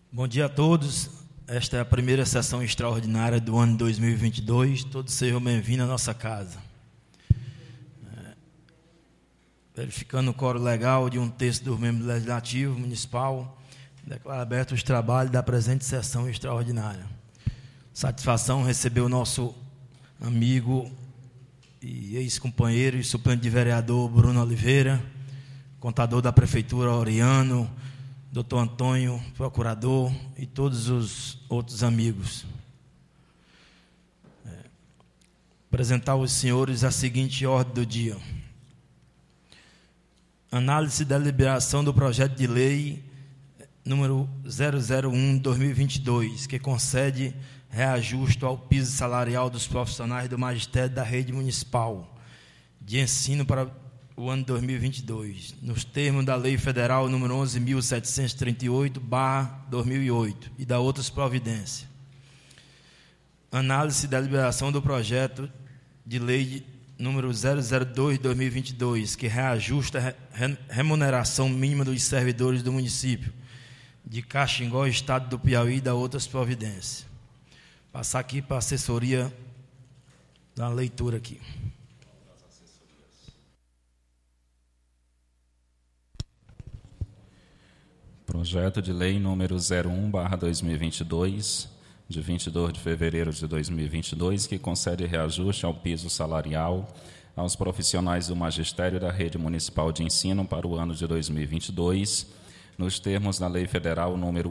Bom dia a todos. Esta é a primeira sessão extraordinária do ano 2022. Todos sejam bem-vindos à nossa casa. Verificando o quórum legal de um terço dos membros do Legislativo Municipal, declaro aberto os trabalhos da presente sessão extraordinária. Satisfação receber o nosso amigo e ex-companheiro e suplente de vereador Bruno Oliveira, contador da Prefeitura Oriano, doutor Antônio, procurador e todos os outros amigos. Apresentar aos senhores a seguinte ordem do dia. Análise da deliberação do projeto de lei número 001/2022, que concede reajuste ao piso salarial dos profissionais do magistério da rede municipal de ensino para o ano 2022, nos termos da Lei Federal número 11.738/2008 e da outras providências. Análise da deliberação do projeto de lei número 002/2022, que reajusta a remuneração mínima dos servidores do município de Caxingó, Estado do Piauí e da outras providências. Passar aqui para a assessoria da leitura aqui. Projeto de lei número 01/2022, de 22 de fevereiro de 2022, que concede reajuste ao piso salarial aos profissionais do magistério da rede municipal de ensino para o ano de 2022, nos termos da Lei Federal número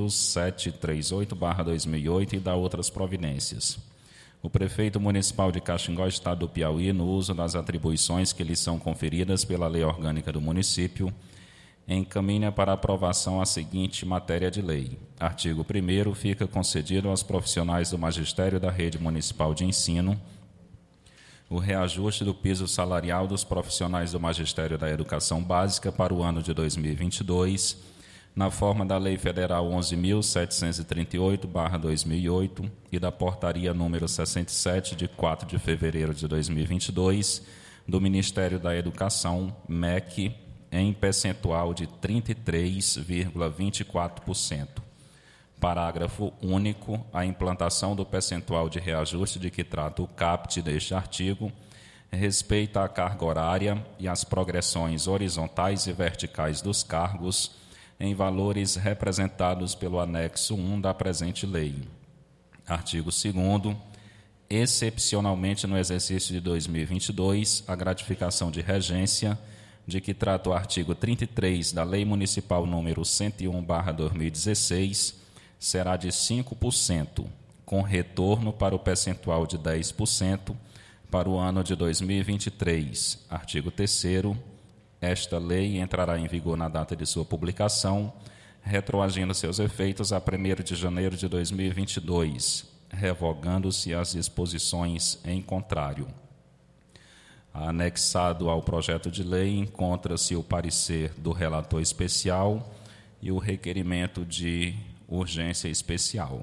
11.738/2008 e da outras providências. O prefeito municipal de Caxingó, Estado do Piauí, no uso das atribuições que lhe são conferidas pela Lei Orgânica do Município, encaminha para aprovação a seguinte matéria de lei. Artigo 1º, fica concedido aos profissionais do magistério da rede municipal de ensino o reajuste do piso salarial dos profissionais do magistério da educação básica para o ano de 2022, na forma da Lei Federal 11.738/2008 e da Portaria número 67, de 4 de fevereiro de 2022, do Ministério da Educação, MEC, em percentual de 33,24%. Parágrafo único. A implantação do percentual de reajuste de que trata o caput deste artigo respeita a carga horária e as progressões horizontais e verticais dos cargos em valores representados pelo anexo 1 da presente lei. Artigo 2º. Excepcionalmente, no exercício de 2022, a gratificação de regência de que trata o artigo 33 da Lei Municipal número 101/2016, será de 5%, com retorno para o percentual de 10% para o ano de 2023. Artigo 3º. Esta lei entrará em vigor na data de sua publicação, retroagindo seus efeitos a 1º de janeiro de 2022, revogando-se as disposições em contrário. Anexado ao projeto de lei encontra-se o parecer do relator especial e o requerimento de urgência especial.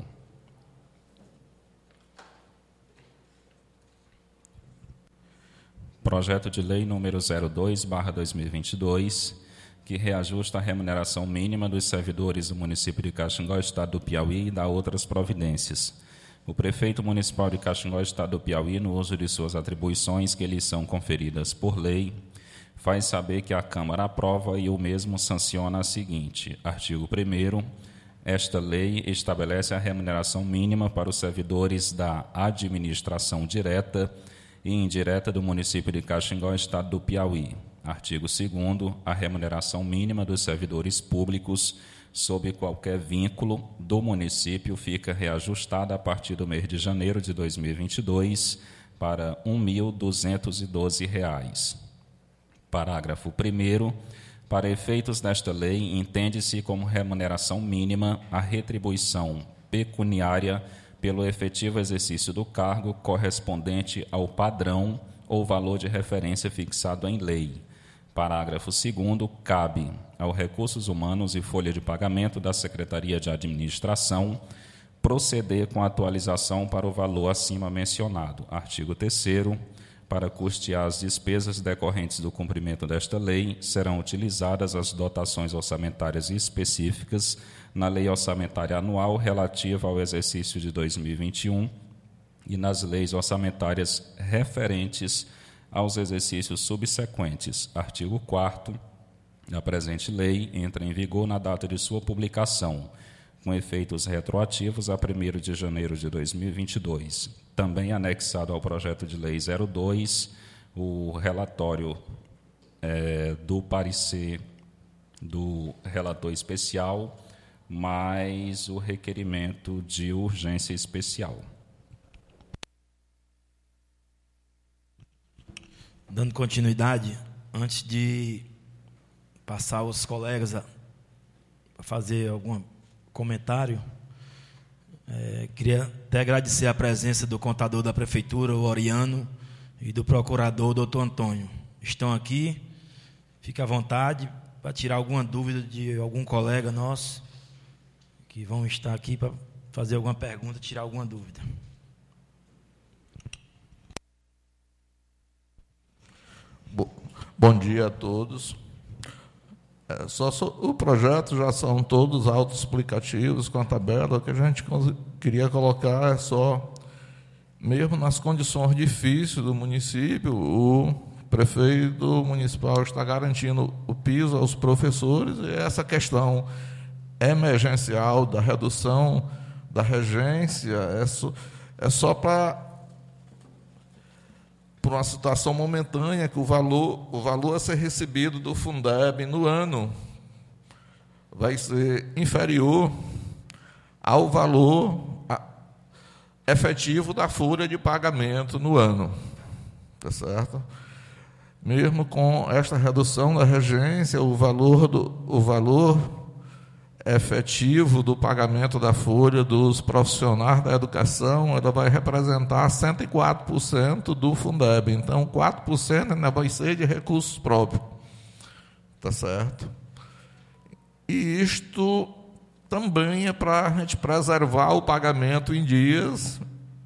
Projeto de lei número 02/2022, que reajusta a remuneração mínima dos servidores do município de Caxingó, Estado do Piauí, e dá outras providências. O prefeito municipal de Caxingó, Estado do Piauí, no uso de suas atribuições que lhe são conferidas por lei, faz saber que a Câmara aprova e o mesmo sanciona a seguinte. Artigo 1º. Esta lei estabelece a remuneração mínima para os servidores da administração direta e indireta do município de Caxingó, Estado do Piauí. Artigo 2º. A remuneração mínima dos servidores públicos sob qualquer vínculo do município fica reajustada a partir do mês de janeiro de 2022 para R$ 1.212. Parágrafo 1º. Para efeitos desta lei, entende-se como remuneração mínima a retribuição pecuniária pelo efetivo exercício do cargo correspondente ao padrão ou valor de referência fixado em lei. Parágrafo 2º. Cabe ao Recursos Humanos e Folha de Pagamento da Secretaria de Administração proceder com a atualização para o valor acima mencionado. Artigo 3º. Para custear as despesas decorrentes do cumprimento desta lei, serão utilizadas as dotações orçamentárias específicas na Lei Orçamentária Anual relativa ao exercício de 2021 e nas leis orçamentárias referentes aos exercícios subsequentes. Artigo 4º. A presente lei entra em vigor na data de sua publicação, com efeitos retroativos a 1º de janeiro de 2022. Também anexado ao projeto de lei 02, o relatório do parecer do relator especial, mais o requerimento de urgência especial. Dando continuidade, antes de passar aos colegas a fazer algum comentário, queria até agradecer a presença do contador da Prefeitura, o Oriano, e do procurador, o doutor Antônio. Estão aqui, fique à vontade para tirar alguma dúvida de algum colega nosso, que vão estar aqui para fazer alguma pergunta, tirar alguma dúvida. Bom dia a todos. O projeto já são todos autoexplicativos com a tabela. O que a gente queria colocar é só, mesmo nas condições difíceis do município, o prefeito municipal está garantindo o piso aos professores, e essa questão emergencial da redução da regência é só para uma situação momentânea, que o valor a ser recebido do Fundeb no ano vai ser inferior ao valor efetivo da folha de pagamento no ano. Tá certo? Mesmo com esta redução da regência, o valor efetivo do pagamento da folha dos profissionais da educação, ela vai representar 104% do Fundeb. Então, 4% ainda vai ser de recursos próprios. Tá certo? E isto também é para a gente preservar o pagamento em dias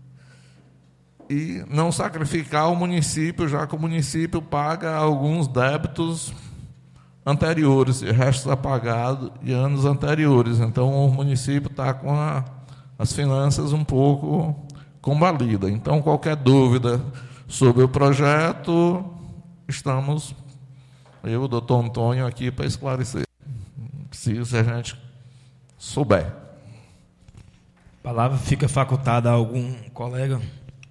e não sacrificar o município, já que o município paga alguns débitos anteriores, e restos a pagado de anos anteriores. Então, o município está com as finanças um pouco combalidas. Então, qualquer dúvida sobre o projeto, estamos, eu, o doutor Antônio, aqui para esclarecer, se a gente souber. A palavra fica facultada a algum colega.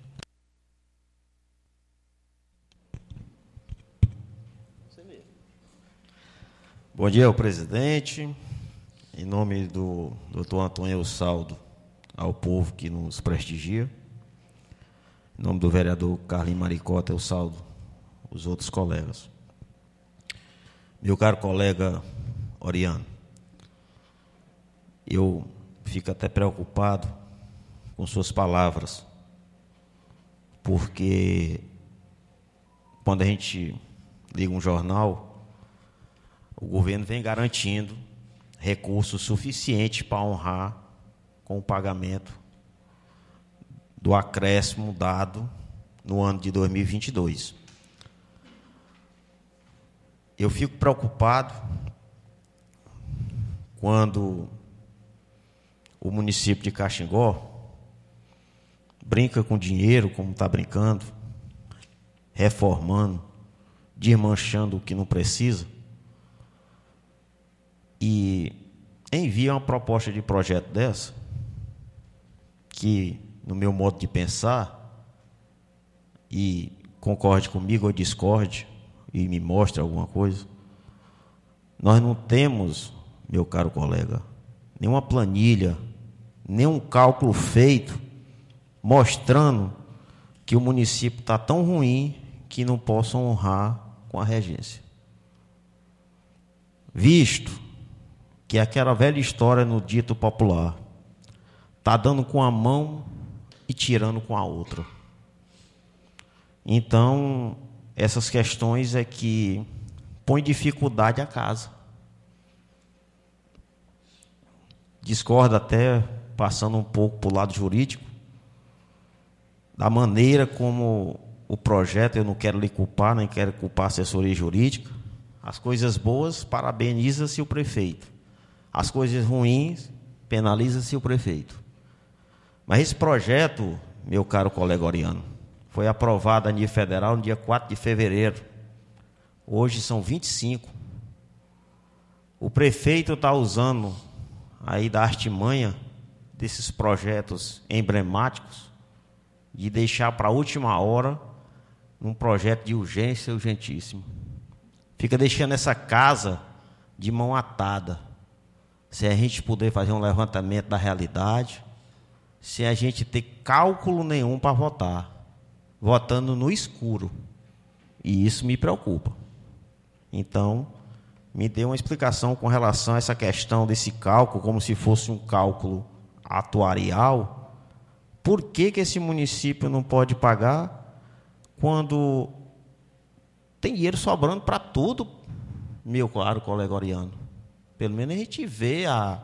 Bom dia ao presidente, em nome do doutor Antônio, eu saldo ao povo que nos prestigia. Em nome do vereador Carlinhos Maricota, eu saldo os outros colegas. Meu caro colega Oriano, eu fico até preocupado com suas palavras, porque quando a gente liga um jornal, o governo vem garantindo recursos suficientes para honrar com o pagamento do acréscimo dado no ano de 2022. Eu fico preocupado quando o município de Caxingó brinca com dinheiro, como está brincando, reformando, desmanchando o que não precisa, e envia uma proposta de projeto dessa, que, no meu modo de pensar, e concorde comigo ou discorde, e me mostre alguma coisa, nós não temos, meu caro colega, nenhuma planilha, nenhum cálculo feito, mostrando que o município está tão ruim que não possa honrar com a regência. Visto que é aquela velha história no dito popular, está dando com a mão e tirando com a outra. Então, essas questões é que põe dificuldade à casa. Discordo até, passando um pouco para o lado jurídico, da maneira como o projeto, eu não quero lhe culpar, nem quero culpar a assessoria jurídica. As coisas boas, parabeniza-se o prefeito. As coisas ruins, penaliza-se o prefeito. Mas esse projeto, meu caro colega Oriano, foi aprovado a nível federal no dia 4 de fevereiro. Hoje são 25. O prefeito está usando aí da artimanha desses projetos emblemáticos de deixar para a última hora um projeto de urgência urgentíssimo. Fica deixando essa casa de mão atada. Se a gente puder fazer um levantamento da realidade, se a gente ter cálculo nenhum para votar, votando no escuro. E isso me preocupa. Então, me dê uma explicação com relação a essa questão desse cálculo, como se fosse um cálculo atuarial. Por que esse município não pode pagar quando tem dinheiro sobrando para tudo, meu caro colega Oriano? Pelo menos a gente vê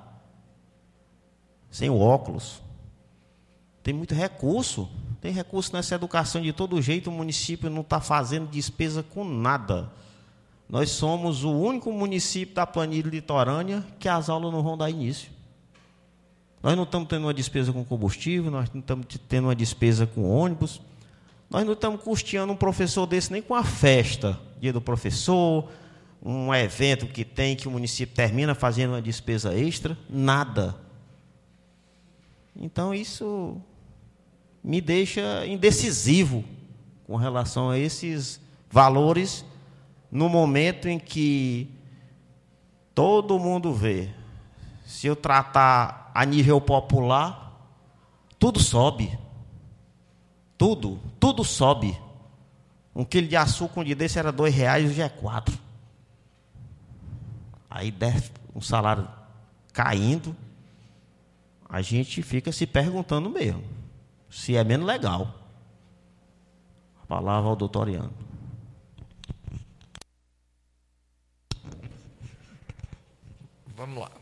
sem o óculos. Tem muito recurso. Tem recurso nessa educação de todo jeito, o município não está fazendo despesa com nada. Nós somos o único município da planilha litorânea que as aulas não vão dar início. Nós não estamos tendo uma despesa com combustível, nós não estamos tendo uma despesa com ônibus, nós não estamos custeando um professor desse nem com a festa, dia do professor, um evento que tem, que o município termina fazendo uma despesa extra, nada. Então, isso me deixa indecisivo com relação a esses valores, no momento em que todo mundo vê. Se eu tratar a nível popular, tudo sobe. Tudo sobe. Um quilo de açúcar um dia desse era R$2, hoje é 4. Aí desce um salário caindo, a gente fica se perguntando mesmo, se é menos legal. A palavra ao doutor Oriano. Vamos lá.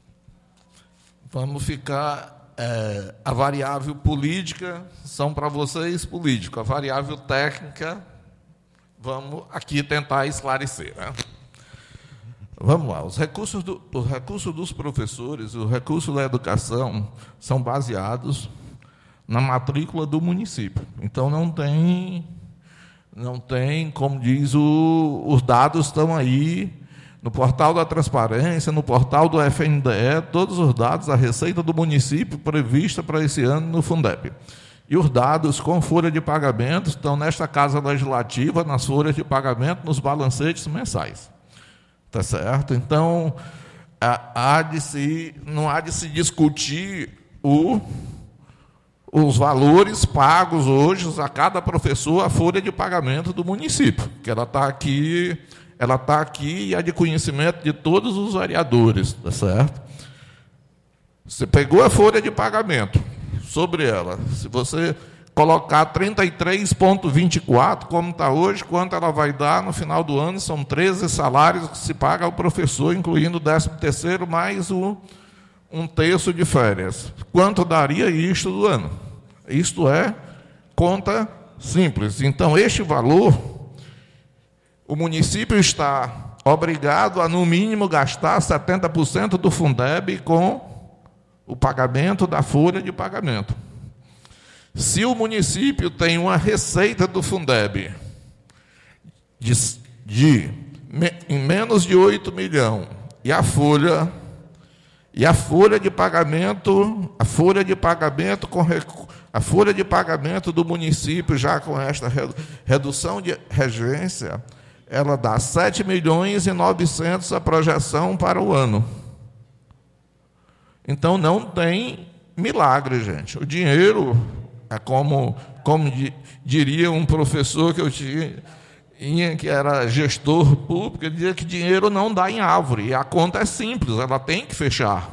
Vamos ficar... a variável política são para vocês político. A variável técnica, vamos aqui tentar esclarecer, né? Vamos lá. Os recursos dos professores, os recursos da educação são baseados na matrícula do município. Então, não tem, como diz, os dados estão aí no portal da transparência, no portal do FNDE, todos os dados da receita do município prevista para esse ano no Fundeb. E os dados com folha de pagamento estão nesta Casa Legislativa, nas folhas de pagamento, nos balancetes mensais. Tá certo? Então, não há de se discutir os valores pagos hoje a cada professor, a folha de pagamento do município, que ela está aqui e é de conhecimento de todos os vereadores, tá certo? Você pegou a folha de pagamento, sobre ela, se você colocar 33,24, como está hoje, quanto ela vai dar no final do ano, são 13 salários que se paga ao professor, incluindo o 13º, mais um terço de férias. Quanto daria isto do ano? Isto é conta simples. Então, este valor, o município está obrigado a, no mínimo, gastar 70% do Fundeb com o pagamento da folha de pagamento. Se o município tem uma receita do Fundeb em menos de 8 milhões, e a folha de pagamento do município, já com esta redução de regência, ela dá 7.900.000 a projeção para o ano. Então, não tem milagre, gente. O dinheiro, é como diria um professor que eu tinha, que era gestor público, ele dizia que dinheiro não dá em árvore. E a conta é simples, ela tem que fechar.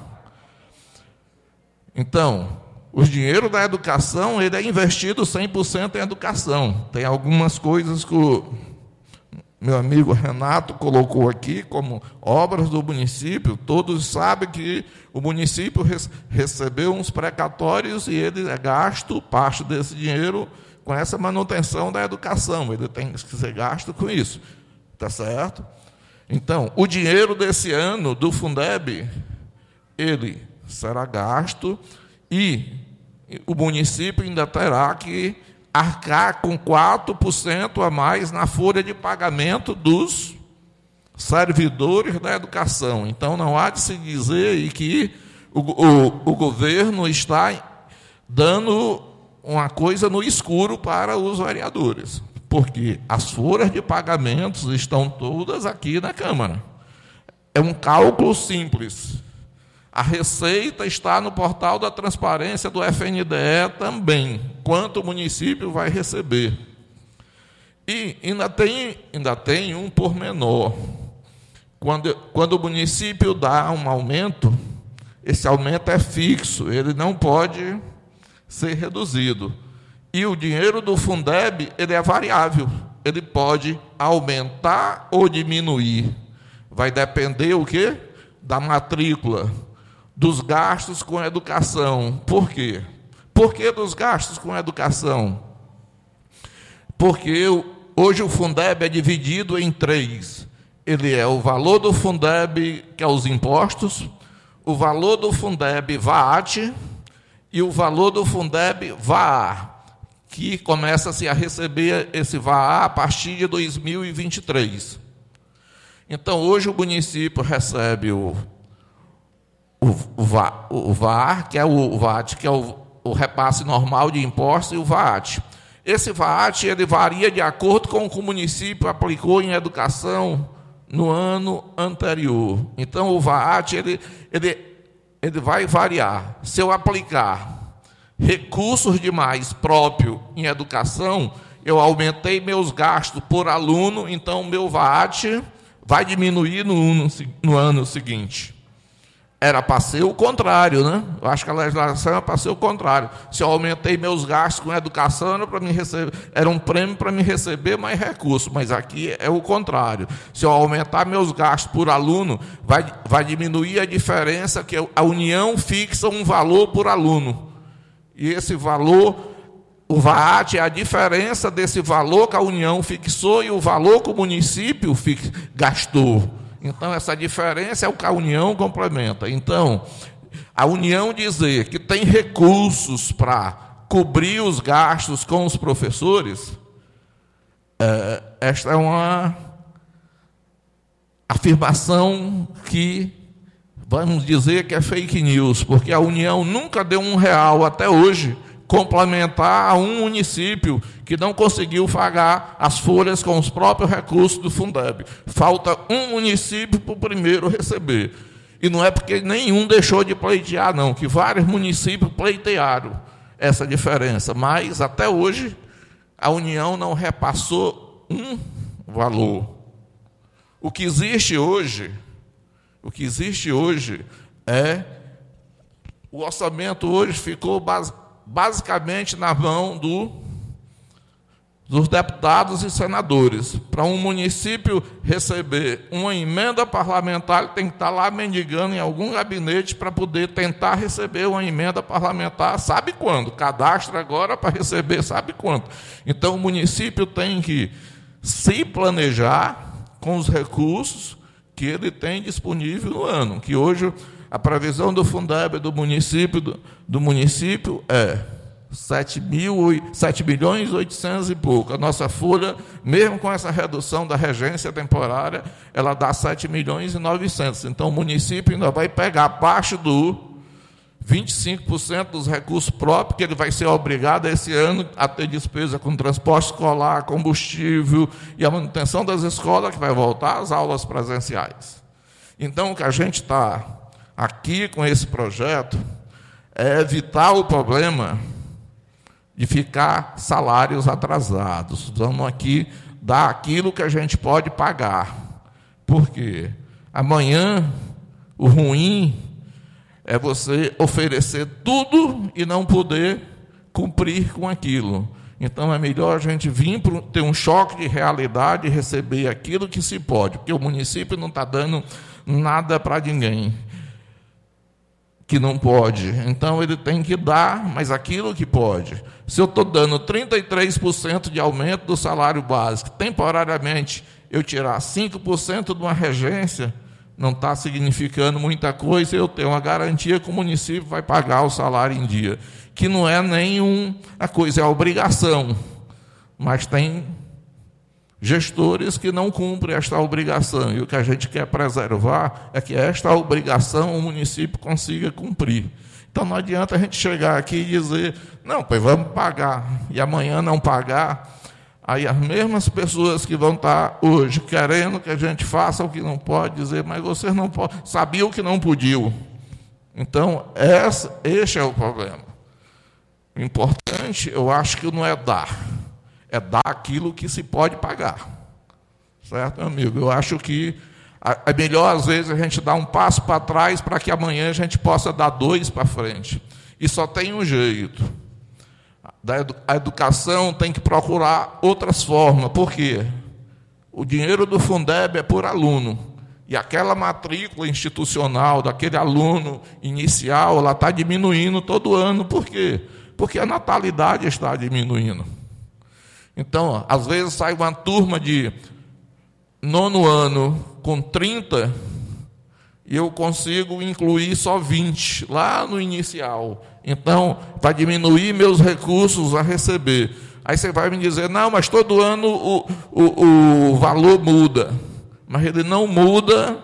Então, o dinheiro da educação, ele é investido 100% em educação. Tem algumas coisas que o meu amigo Renato colocou aqui como obras do município. Todos sabem que o município recebeu uns precatórios e ele é gasto parte desse dinheiro com essa manutenção da educação, ele tem que ser gasto com isso, tá certo? Então, o dinheiro desse ano do Fundeb, ele será gasto e o município ainda terá que arcar com 4% a mais na folha de pagamento dos servidores da educação. Então, não há de se dizer que o governo está dando uma coisa no escuro para os vereadores, porque as folhas de pagamentos estão todas aqui na Câmara. É um cálculo simples. A receita está no portal da transparência do FNDE também, quanto o município vai receber. E ainda tem um pormenor. Quando o município dá um aumento, esse aumento é fixo, ele não pode ser reduzido. E o dinheiro do Fundeb, ele é variável, ele pode aumentar ou diminuir. Vai depender o quê? Da matrícula, dos gastos com a educação. Por quê? Por que dos gastos com a educação? Porque hoje o Fundeb é dividido em 3. Ele é o valor do Fundeb, que é os impostos, o valor do Fundeb VAT e o valor do Fundeb VAA, que começa-se a receber esse VAA a partir de 2023. Então, hoje o município recebe o VAR, que é o VAT, que é o repasse normal de impostos, e o VAT. Esse VAT ele varia de acordo com o que o município aplicou em educação no ano anterior. Então, o VAT ele vai variar. Se eu aplicar recursos demais próprios em educação, eu aumentei meus gastos por aluno, então o meu VAT vai diminuir no ano seguinte. Era para ser o contrário, né? Eu acho que a legislação era para ser o contrário. Se eu aumentei meus gastos com educação, era um prêmio para me receber mais recursos, mas aqui é o contrário. Se eu aumentar meus gastos por aluno, vai diminuir a diferença, que a União fixa um valor por aluno. E esse valor, o VAT, é a diferença desse valor que a União fixou e o valor que o município gastou. Então, essa diferença é o que a União complementa. Então, a União dizer que tem recursos para cobrir os gastos com os professores, esta é uma afirmação que, vamos dizer que é fake news, porque a União nunca deu R$1 até hoje complementar a um município que não conseguiu pagar as folhas com os próprios recursos do Fundeb. Falta um município para o primeiro receber. E não é porque nenhum deixou de pleitear, não, que vários municípios pleitearam essa diferença, mas até hoje a União não repassou um valor. O que existe hoje é o orçamento hoje ficou basicamente na mão dos deputados e senadores. Para um município receber uma emenda parlamentar, ele tem que estar lá mendigando em algum gabinete para poder tentar receber uma emenda parlamentar, sabe quando? Cadastra agora para receber, sabe quanto? Então, o município tem que se planejar com os recursos que ele tem disponível no ano, que hoje a previsão do Fundeb do município é 7.800.000 e pouco. A nossa folha, mesmo com essa redução da regência temporária, ela dá 7.900.000. Então, o município ainda vai pegar abaixo do 25% dos recursos próprios, que ele vai ser obrigado esse ano a ter despesa com transporte escolar, combustível e a manutenção das escolas, que vai voltar às aulas presenciais. Então, o que a gente está aqui com esse projeto é evitar o problema de ficar salários atrasados. Vamos aqui dar aquilo que a gente pode pagar. Porque amanhã o ruim é você oferecer tudo e não poder cumprir com aquilo. Então é melhor a gente vir ter um choque de realidade e receber aquilo que se pode, porque o município não está dando nada para ninguém. que não pode. Então, ele tem que dar, mas aquilo que pode. Se eu estou dando 33% de aumento do salário básico, temporariamente eu tirar 5% de uma regência, não está significando muita coisa, eu tenho uma garantia que o município vai pagar o salário em dia, que não é a coisa, é a obrigação, mas tem gestores que não cumprem esta obrigação, e o que a gente quer preservar é que esta obrigação o município consiga cumprir. Então não adianta a gente chegar aqui e dizer, não, pois vamos pagar, e amanhã não pagar. Aí as mesmas pessoas que vão estar hoje querendo que a gente faça o que não pode, dizer, mas vocês não podem, sabiam que não podiam. Então, este é o problema. O importante, eu acho que não é dar aquilo que se pode pagar. Certo, meu amigo? Eu acho que é melhor, às vezes, a gente dar um passo para trás para que amanhã a gente possa dar 2 para frente. E só tem um jeito. A educação tem que procurar outras formas. Por quê? O dinheiro do Fundeb é por aluno. E aquela matrícula institucional daquele aluno inicial, ela está diminuindo todo ano. Por quê? Porque a natalidade está diminuindo. Então, às vezes sai uma turma de 9º ano com 30 e eu consigo incluir só 20 lá no inicial. Então, para diminuir meus recursos a receber. Aí você vai me dizer, não, mas todo ano o valor muda. Mas ele não muda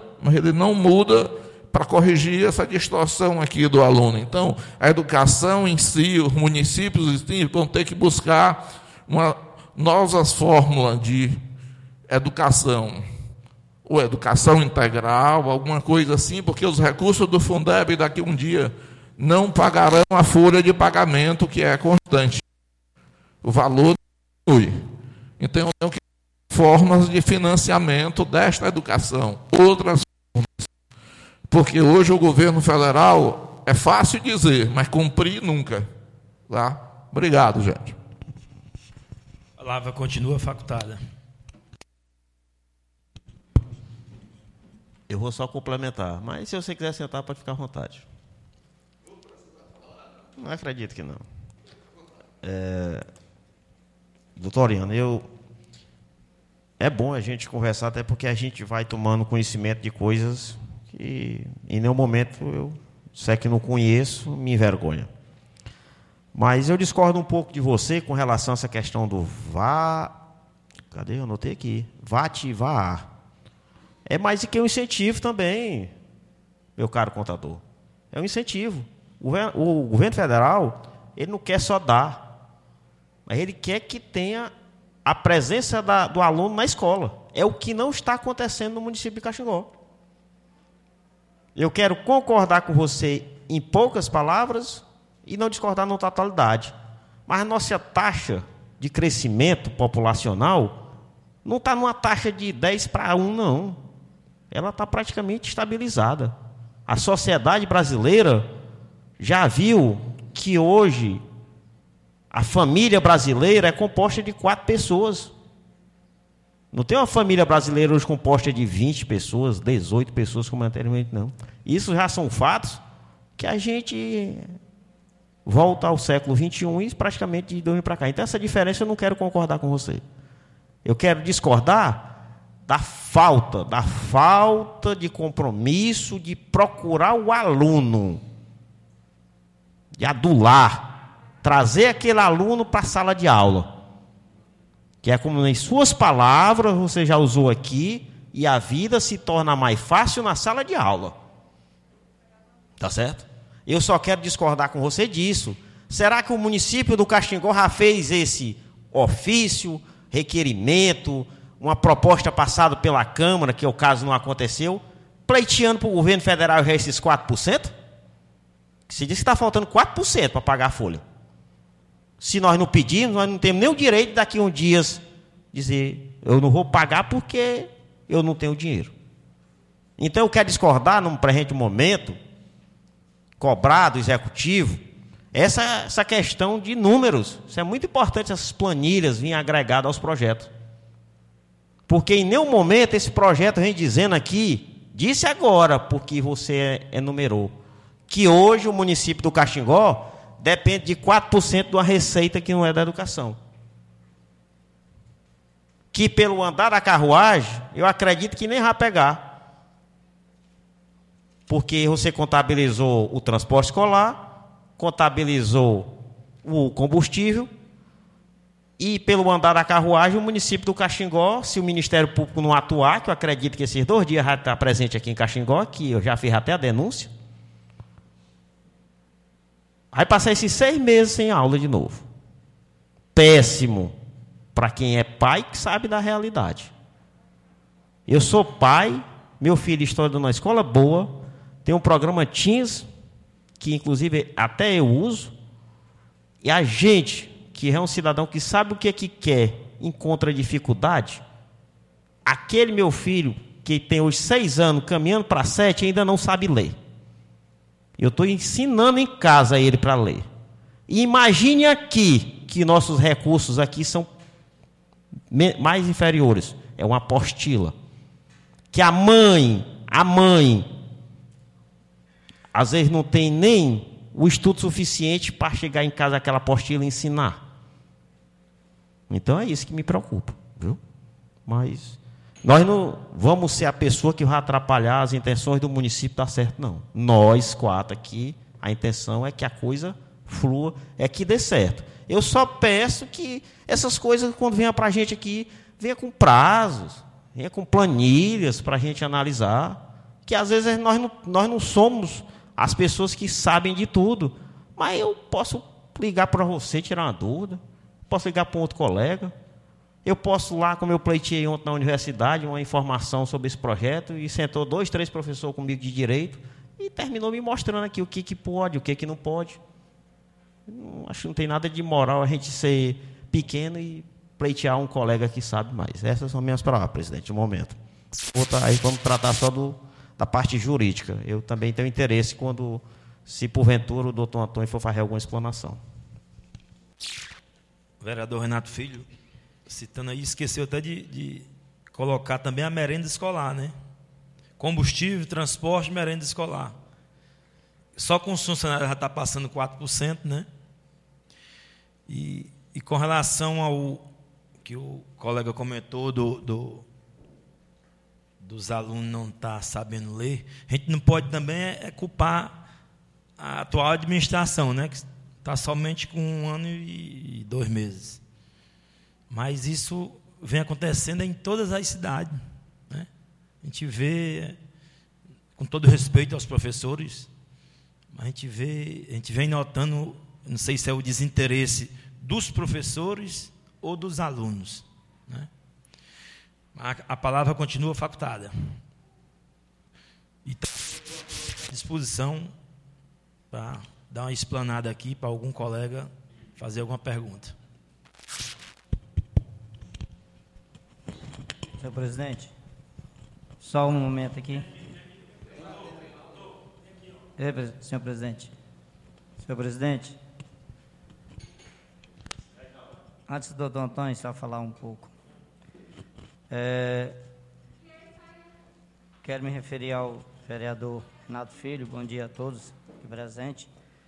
para corrigir essa distorção aqui do aluno. Então, a educação em si, os municípios vão ter que buscar novas fórmulas de educação. Ou educação integral, alguma coisa assim, porque os recursos do Fundeb daqui a um dia não pagarão a folha de pagamento que é constante. O valor diminui. Então, eu tenho que ter formas de financiamento desta educação. Outras formas. Porque hoje o governo federal é fácil dizer, mas cumprir nunca. Tá? Obrigado, gente. A palavra continua facultada. Eu vou só complementar, mas se você quiser sentar, pode ficar à vontade. Não acredito que não. Doutor Oriano, é bom a gente conversar, até porque a gente vai tomando conhecimento de coisas que em nenhum momento se é que não conheço, me envergonha. Mas eu discordo um pouco de você com relação a essa questão do Cadê? Eu anotei aqui. VAT. É mais do que um incentivo também, meu caro contador. É um incentivo. O governo federal, ele não quer só dar, mas ele quer que tenha a presença do aluno na escola. É o que não está acontecendo no município de Caxangó. Eu quero concordar com você em poucas palavras e não discordar na totalidade. Mas a nossa taxa de crescimento populacional não está numa taxa de 10-1, não. Ela está praticamente estabilizada. A sociedade brasileira já viu que hoje a família brasileira é composta de 4 pessoas. Não tem uma família brasileira hoje composta de 20 pessoas, 18 pessoas, como anteriormente, não. Isso já são fatos que a gente volta ao século XXI e praticamente de 2000 para cá. Então, essa diferença eu não quero concordar com você. Eu quero discordar da falta de compromisso de procurar o aluno, de adular, trazer aquele aluno para a sala de aula, que é como em suas palavras, você já usou aqui, e a vida se torna mais fácil na sala de aula. Tá certo? Eu só quero discordar com você disso. Será que o município do Caxangó já fez esse ofício, requerimento, uma proposta passada pela Câmara, que o caso não aconteceu, pleiteando para o governo federal já esses 4%? Se diz que está faltando 4% para pagar a folha. Se nós não pedirmos, nós não temos nem o direito daqui a uns dias dizer, eu não vou pagar porque eu não tenho dinheiro. Então eu quero discordar num presente momento, cobrar do executivo, essa questão de números. Isso é muito importante, essas planilhas virem agregadas aos projetos. Porque em nenhum momento esse projeto vem dizendo aqui, disse agora, porque você enumerou, que hoje o município do Caxingó depende de 4% de uma receita que não é da educação. Que pelo andar da carruagem, eu acredito que nem vai pegar. Porque você contabilizou o transporte escolar, contabilizou o combustível, e pelo andar da carruagem, o município do Caxingó, se o Ministério Público não atuar, que eu acredito que esses 2 dias vai estar presente aqui em Caxingó, que eu já fiz até a denúncia, vai passar esses 6 meses sem aula de novo. Péssimo para quem é pai que sabe da realidade. Eu sou pai, meu filho estuda numa escola boa, tem um programa Teams, que inclusive até eu uso, e a gente, que é um cidadão que sabe o que é que quer, encontra dificuldade, aquele meu filho, que tem hoje 6 anos, caminhando para 7, ainda não sabe ler. Eu estou ensinando em casa ele para ler. E imagine aqui, que nossos recursos aqui são mais inferiores. É uma apostila. Que a mãe, às vezes não tem nem o estudo suficiente para chegar em casa aquela apostila e ensinar. Então é isso que me preocupa, viu? Mas nós não vamos ser a pessoa que vai atrapalhar as intenções do município, tá certo, não. Nós 4 aqui, a intenção é que a coisa flua, é que dê certo. Eu só peço que essas coisas, quando venham para a gente aqui, venha com prazos, venha com planilhas para a gente analisar, que às vezes nós não somos as pessoas que sabem de tudo, mas eu posso ligar para você, tirar uma dúvida, posso ligar para um outro colega, eu posso lá, como eu pleiteei ontem na universidade, uma informação sobre esse projeto, e sentou 2, 3 professores comigo de direito, e terminou me mostrando aqui o que pode, o que não pode. Acho que não tem nada de moral a gente ser pequeno e pleitear um colega que sabe mais. Essas são minhas palavras, presidente, no momento. Aí vamos tratar só da parte jurídica. Eu também tenho interesse se porventura o doutor Antônio for fazer alguma explanação. O vereador Renato Filho, citando aí, esqueceu até de colocar também a merenda escolar, né? Combustível, transporte, merenda escolar. Só com os funcionários já está passando 4%, né? E com relação ao que o colega comentou dos alunos não estar sabendo ler, a gente não pode também culpar a atual administração, né? Que está somente com 1 ano e 2 meses. Mas isso vem acontecendo em todas as cidades, né? A gente vê, com todo respeito aos professores, a gente vem notando, não sei se é o desinteresse dos professores ou dos alunos, né? A palavra continua facultada. E está à disposição para dar uma explanada aqui para algum colega fazer alguma pergunta. Senhor presidente, só um momento aqui. Senhor presidente, antes do doutor Antônio só falar um pouco, quero me referir ao vereador Renato Filho. Bom dia a todos aqui presentes.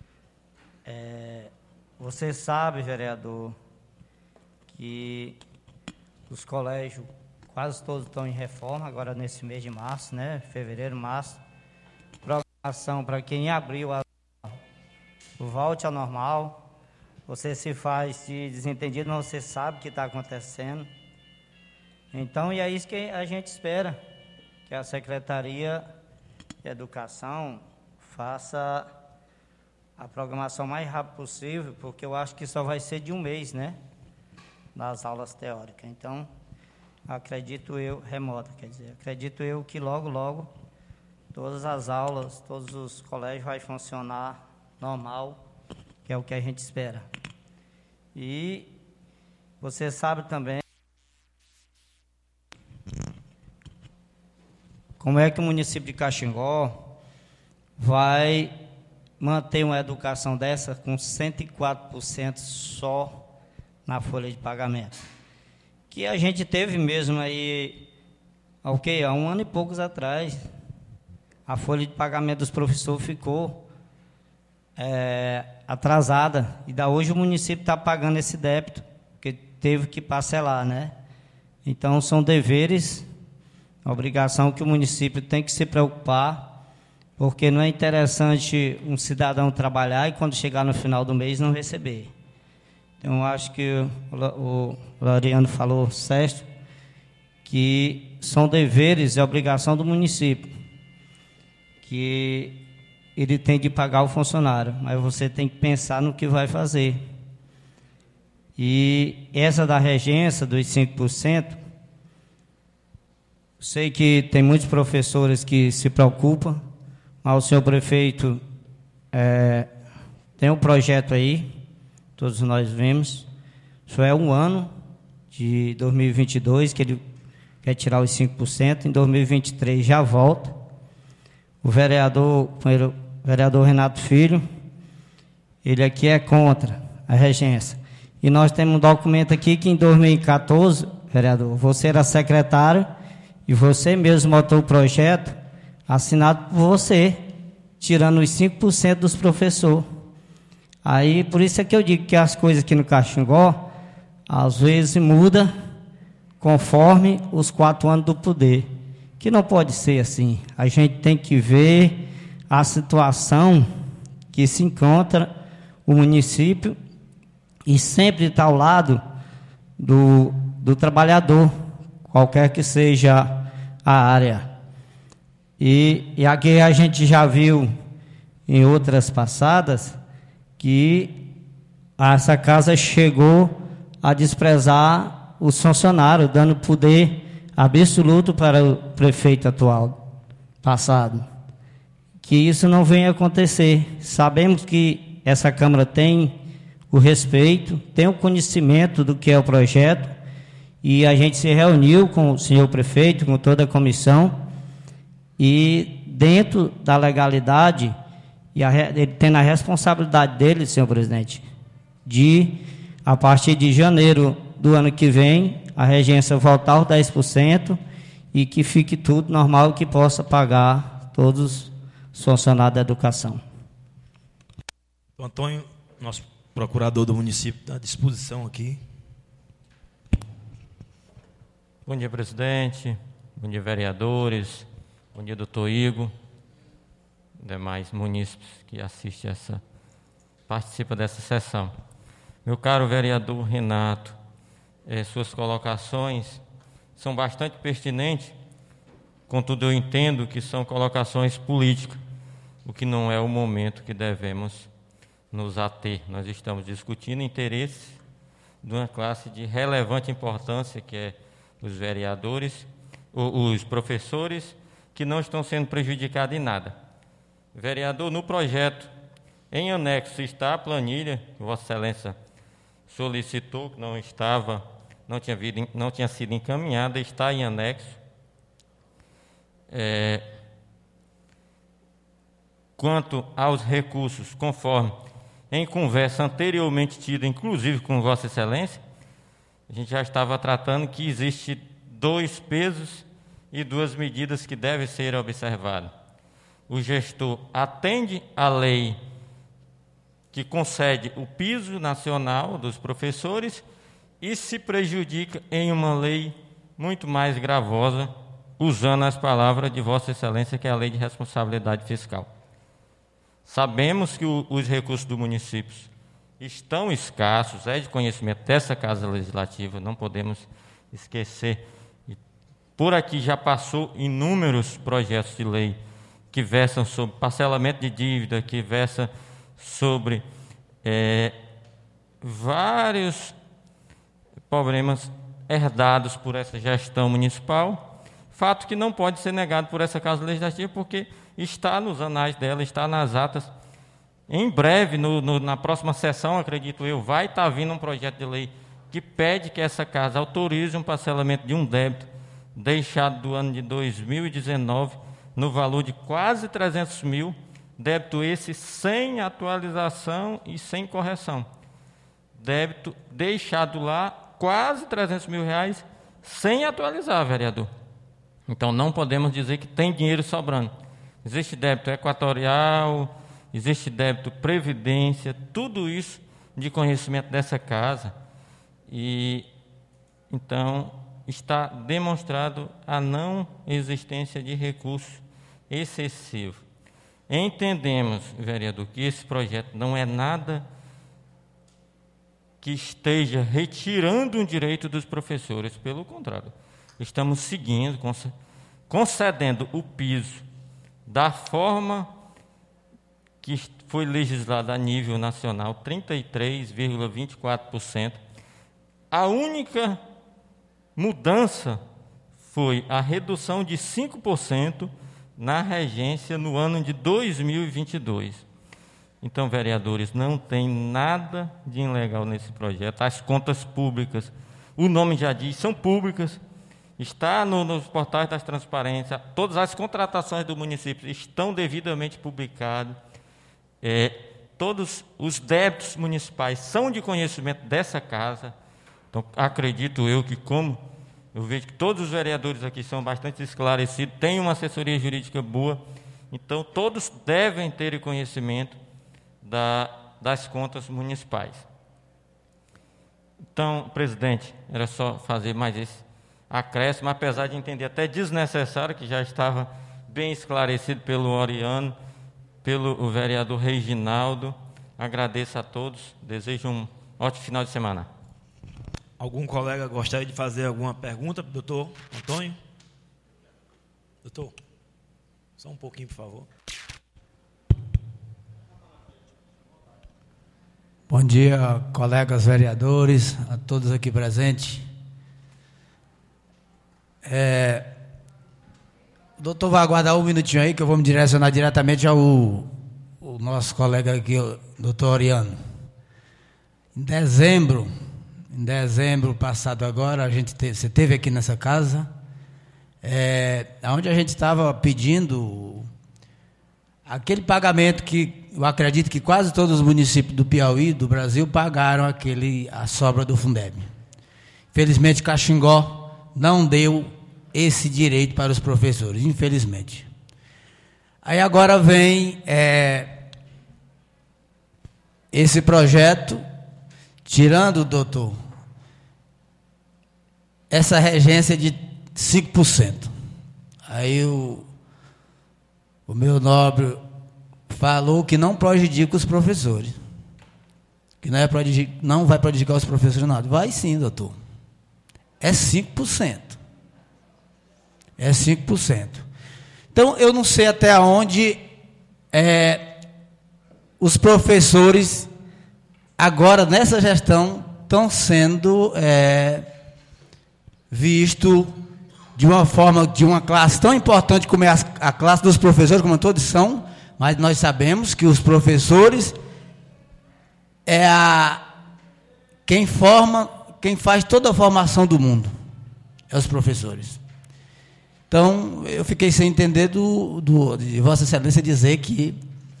Você sabe, vereador, que os colégios quase todos estão em reforma agora nesse mês de março, né? Fevereiro, março. Programação para quem abriu volte ao normal. Você se faz de desentendido, mas você sabe o que está acontecendo. Então, e é isso que a gente espera, que a Secretaria de Educação faça a programação mais rápido possível, porque eu acho que só vai ser de 1 mês, né? Das aulas teóricas. Então, acredito eu que logo todas as aulas, todos os colégios vai funcionar normal, que é o que a gente espera. E você sabe também como é que o município de Caxingó vai manter uma educação dessa com 104% só na folha de pagamento. Que a gente teve mesmo aí, há 1 ano e poucos atrás, a folha de pagamento dos professores ficou atrasada. E da hoje o município está pagando esse débito, porque teve que parcelar, né? Então, são deveres, obrigação que o município tem que se preocupar, porque não é interessante um cidadão trabalhar e quando chegar no final do mês não receber. Então, acho que o Laureano falou certo, que são deveres e obrigação do município, que ele tem de pagar o funcionário, mas você tem que pensar no que vai fazer. E essa da regência, dos 5%, sei que tem muitos professores que se preocupam, mas o senhor prefeito tem um projeto aí, todos nós vemos, isso é um ano de 2022, que ele quer tirar os 5%, em 2023 já volta. O vereador Renato Filho, ele aqui é contra a regência. E nós temos um documento aqui que em 2014, vereador, você era secretário e você mesmo botou o projeto assinado por você, tirando os 5% dos professores. Aí, por isso é que eu digo que as coisas aqui no Caxangó, às vezes muda conforme os 4 anos do poder, que não pode ser assim. A gente tem que ver a situação que se encontra o município e sempre estar ao lado do trabalhador, qualquer que seja a área. E aqui a gente já viu em outras passadas que essa casa chegou a desprezar os funcionários, dando poder absoluto para o prefeito atual, passado. Que isso não venha acontecer. Sabemos que essa Câmara tem o respeito, tem o conhecimento do que é o projeto, e a gente se reuniu com o senhor prefeito, com toda a comissão, e dentro da legalidade, ele tem a responsabilidade dele, senhor presidente, de, a partir de janeiro do ano que vem, a regência voltar aos 10% e que fique tudo normal, que possa pagar todos os funcionários da educação. O Antônio, nosso procurador do município, está à disposição aqui. Bom dia, presidente. Bom dia, vereadores. Bom dia, doutor Igor. Demais munícipes que participam dessa sessão. Meu caro vereador Renato, suas colocações são bastante pertinentes, contudo eu entendo que são colocações políticas, o que não é o momento que devemos nos ater. Nós estamos discutindo interesses de uma classe de relevante importância, que é os vereadores, os professores, que não estão sendo prejudicados em nada. Vereador, no projeto, em anexo está a planilha que Vossa Excelência solicitou, que não tinha sido encaminhada, está em anexo. Quanto aos recursos, conforme em conversa anteriormente tida, inclusive com Vossa Excelência, a gente já estava tratando que existe 2 pesos e 2 medidas que devem ser observadas. O gestor atende à lei que concede o piso nacional dos professores e se prejudica em uma lei muito mais gravosa, usando as palavras de Vossa Excelência, que é a Lei de Responsabilidade Fiscal. Sabemos que os recursos do município estão escassos, é de conhecimento dessa Casa Legislativa, não podemos esquecer. Por aqui já passou inúmeros projetos de lei que versam sobre parcelamento de dívida, que versam sobre vários problemas herdados por essa gestão municipal, fato que não pode ser negado por essa Casa Legislativa, porque está nos anais dela, está nas atas. Em breve, na próxima sessão, acredito eu, vai estar vindo um projeto de lei que pede que essa Casa autorize um parcelamento de um débito deixado do ano de 2019, no valor de quase 300 mil, débito esse sem atualização e sem correção. Débito deixado lá, quase 300 mil reais, sem atualizar, vereador. Então, não podemos dizer que tem dinheiro sobrando. Existe débito equatorial, existe débito previdência, tudo isso de conhecimento dessa casa. E então está demonstrado a não existência de recurso excessivo. Entendemos, vereador, que esse projeto não é nada que esteja retirando um direito dos professores, pelo contrário, estamos seguindo, concedendo o piso da forma que foi legislada a nível nacional, 33,24%. A única mudança foi a redução de 5% na regência no ano de 2022. Então, vereadores, não tem nada de ilegal nesse projeto. As contas públicas, o nome já diz, são públicas. Está nos portais das transparências. Todas as contratações do município estão devidamente publicadas. Todos os débitos municipais são de conhecimento dessa casa. Então, acredito eu que, como eu vejo que todos os vereadores aqui são bastante esclarecidos, têm uma assessoria jurídica boa, então todos devem ter conhecimento das contas municipais. Então, presidente, era só fazer mais esse acréscimo, apesar de entender até desnecessário, que já estava bem esclarecido pelo Oriano, pelo vereador Reginaldo. Agradeço a todos, desejo um ótimo final de semana. Algum colega gostaria de fazer alguma pergunta para o doutor Antônio? Doutor, só um pouquinho, por favor. Bom dia, colegas vereadores, a todos aqui presentes. O doutor vai aguardar um minutinho aí, que eu vou me direcionar diretamente o nosso colega aqui, o doutor Oriano. Em dezembro passado agora, você esteve aqui nessa casa, onde a gente estava pedindo aquele pagamento que eu acredito que quase todos os municípios do Piauí, do Brasil, pagaram a sobra do Fundeb. Infelizmente, Caxingó não deu esse direito para os professores, infelizmente. Aí agora vem esse projeto, tirando, doutor, essa regência de 5%. Aí o meu nobre falou que não prejudica os professores. Que não vai prejudicar os professores nada. Vai sim, doutor. É 5%. É 5%. Então, eu não sei até onde os professores, agora nessa gestão, estão sendo vistos de uma forma, de uma classe tão importante como é a classe dos professores, como todos são, mas nós sabemos que os professores quem faz toda a formação do mundo, é os professores. Então, eu fiquei sem entender de Vossa Excelência dizer que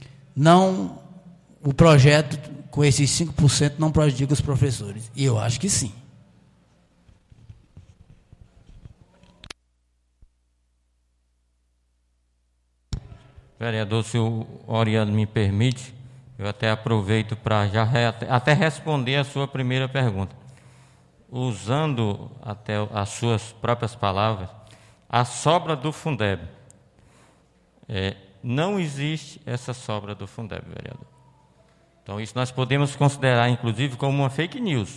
o projeto com esses 5% não prejudica os professores. E eu acho que sim. Vereador, se o Oriano me permite, eu até aproveito para já até responder a sua primeira pergunta. Usando até as suas próprias palavras, a sobra do Fundeb. Não existe essa sobra do Fundeb, vereador. Então, isso nós podemos considerar, inclusive, como uma fake news.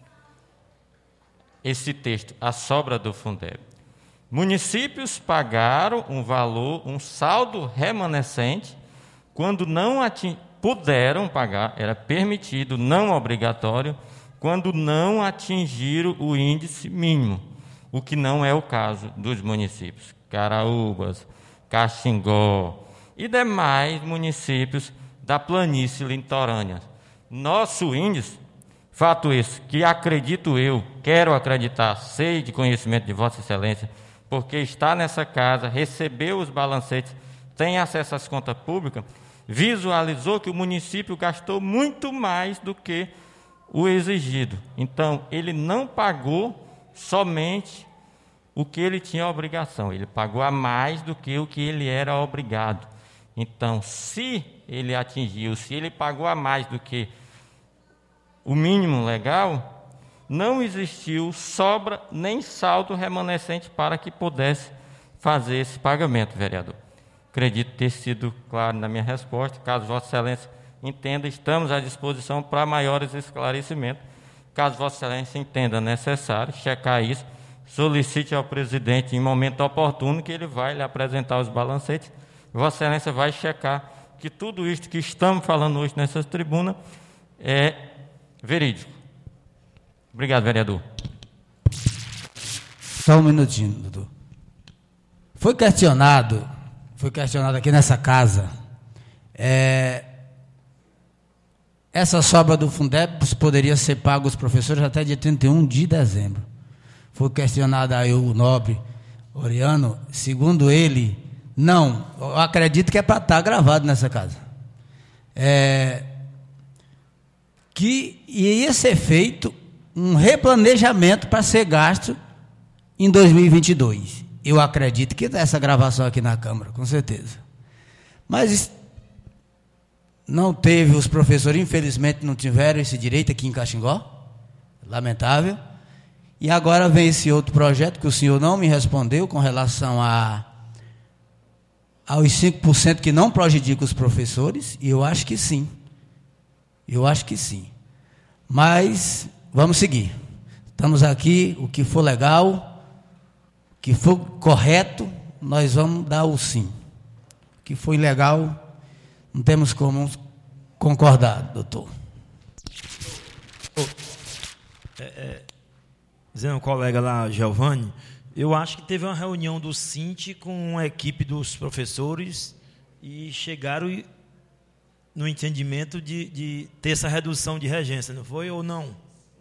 Esse texto, a sobra do Fundeb. Municípios pagaram um saldo remanescente, quando não puderam pagar, era permitido, não obrigatório, quando não atingiram o índice mínimo, o que não é o caso dos municípios Caraúbas, Caxingó e demais municípios da planície litorânea. Nosso índice, fato esse, que acredito eu, quero acreditar, sei de conhecimento de Vossa Excelência, porque está nessa casa, recebeu os balancetes, tem acesso às contas públicas, visualizou que o município gastou muito mais do que o exigido. Então, ele não pagou somente o que ele tinha obrigação, ele pagou a mais do que o que ele era obrigado. Então, se ele atingiu, se ele pagou a mais do que o mínimo legal, não existiu sobra nem saldo remanescente para que pudesse fazer esse pagamento, vereador. Acredito ter sido claro na minha resposta. Caso Vossa Excelência entenda, estamos à disposição para maiores esclarecimentos. Caso Vossa Excelência entenda necessário checar isso, solicite ao presidente em momento oportuno que ele vai lhe apresentar os balancetes. Vossa Excelência vai checar que tudo isto que estamos falando hoje nessa tribuna é verídico. Obrigado, vereador. Só um minutinho, doutor. Foi questionado aqui nessa casa, essa sobra do Fundeb poderia ser paga aos professores até dia 31 de dezembro. Foi questionado aí o nobre Oriano, segundo ele, não, eu acredito que é para estar gravado nessa casa. Que ia ser feito um replanejamento para ser gasto em 2022. Eu acredito que essa gravação aqui na Câmara, com certeza. Mas não teve, os professores, infelizmente, não tiveram esse direito aqui em Caxingó. Lamentável. E agora vem esse outro projeto que o senhor não me respondeu com relação aos 5% que não prejudicam os professores, e eu acho que sim. Eu acho que sim. Mas vamos seguir. Estamos aqui, o que for legal, o que for correto, nós vamos dar o sim. O que for ilegal, não temos como concordar, doutor. Dizendo ao colega lá, Giovanni, eu acho que teve uma reunião do Sint com a equipe dos professores e chegaram no entendimento de ter essa redução de regência, não foi ou não?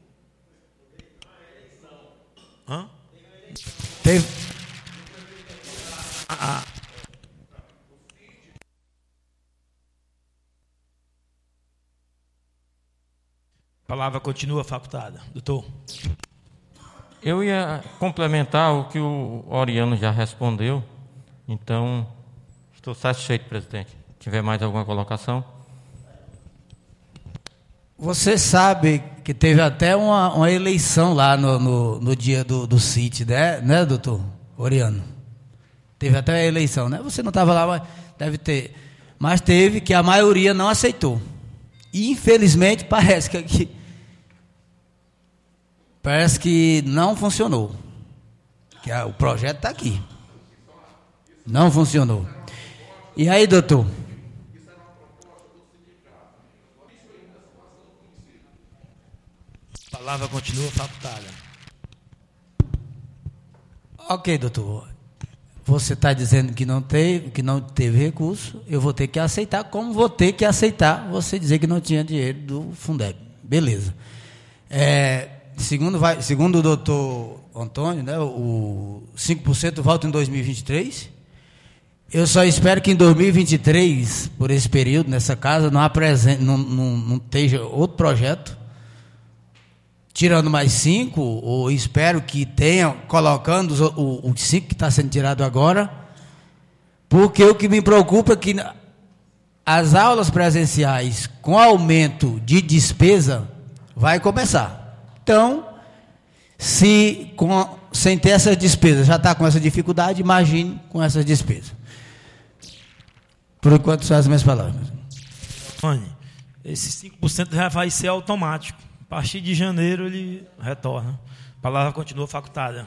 Hã? Teve. A palavra continua facultada, doutor. Eu ia complementar o que o Oriano já respondeu, então estou satisfeito, presidente. Se tiver mais alguma colocação. Você sabe que teve até uma eleição lá no dia do CIT, né, doutor Oriano? Teve até a eleição, né? Você não estava lá, mas deve ter. Mas teve, que a maioria não aceitou. E, infelizmente, parece que não funcionou. Que o projeto está aqui. Não funcionou. E aí, doutor? A palavra continua facultada. Ok, doutor. Você está dizendo que não teve recurso, eu vou ter que aceitar, como vou ter que aceitar você dizer que não tinha dinheiro do Fundeb. Beleza. Segundo o doutor Antônio, né, o 5% volta em 2023. Eu só espero que em 2023, por esse período, nessa casa, não esteja outro projeto, tirando mais 5, ou espero que tenha, colocando o 5 que está sendo tirado agora, porque o que me preocupa é que as aulas presenciais, com aumento de despesa, vai começar. Então, sem ter essas despesas, já está com essa dificuldade, imagine com essas despesas. Por enquanto, são as minhas palavras. Esse 5% já vai ser automático. A partir de janeiro ele retorna. A palavra continua facultada.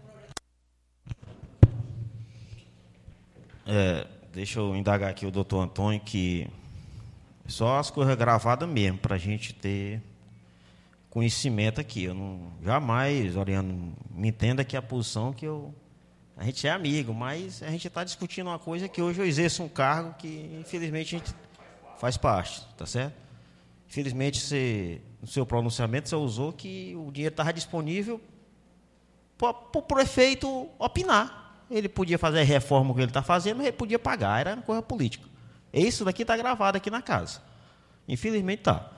Deixa eu indagar aqui o doutor Antônio, que só as coisas gravadas mesmo, para a gente ter conhecimento aqui. Eu não jamais, Oriano, me entenda que a posição que a gente é amigo, mas a gente está discutindo uma coisa que hoje eu exerço um cargo que, infelizmente, a gente faz parte, tá certo? Infelizmente, no seu pronunciamento, você usou que o dinheiro estava disponível para o prefeito opinar. Ele podia fazer a reforma que ele está fazendo, mas ele podia pagar, era uma coisa política. Isso daqui está gravado aqui na casa. Infelizmente está.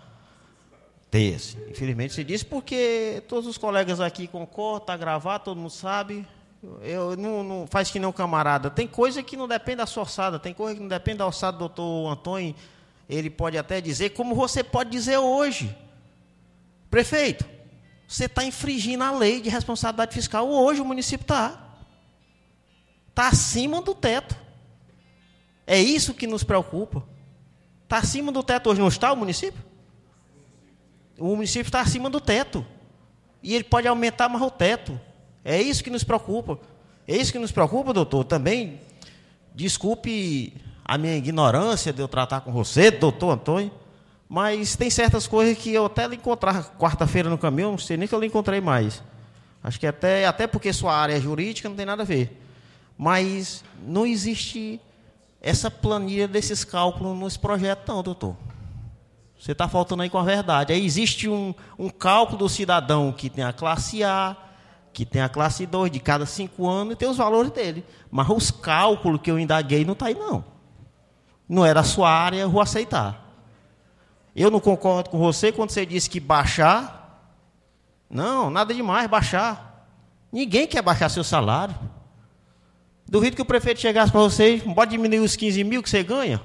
Infelizmente se diz porque todos os colegas aqui concordam, está gravado, todo mundo sabe. Eu não faz que nem um camarada. Tem coisa que não depende da sua ossada, tem coisa que não depende da ossada do doutor Antônio. Ele pode até dizer, como você pode dizer hoje. Prefeito, você está infringindo a lei de responsabilidade fiscal. Hoje o município está. Está acima do teto. É isso que nos preocupa. Está acima do teto hoje, não está o município? O município está acima do teto. E ele pode aumentar mais o teto. É isso que nos preocupa. É isso que nos preocupa, doutor. Também, desculpe a minha ignorância de eu tratar com você, doutor Antônio, mas tem certas coisas que eu até lhe encontrar quarta-feira no caminho, não sei nem que eu lhe encontrei mais. Acho que até porque sua área é jurídica, não tem nada a ver. Mas não existe essa planilha desses cálculos nesse projeto, não, doutor. Você está faltando aí com a verdade. Aí existe um cálculo do cidadão que tem a classe A, que tem a classe 2 de cada 5 anos e tem os valores dele. Mas os cálculos que eu indaguei não está aí, não. Não é da sua área, eu vou aceitar. Eu não concordo com você quando você disse que baixar. Não, nada demais baixar. Ninguém quer baixar seu salário. Duvido que o prefeito chegasse para vocês, pode diminuir os 15 mil que você ganha?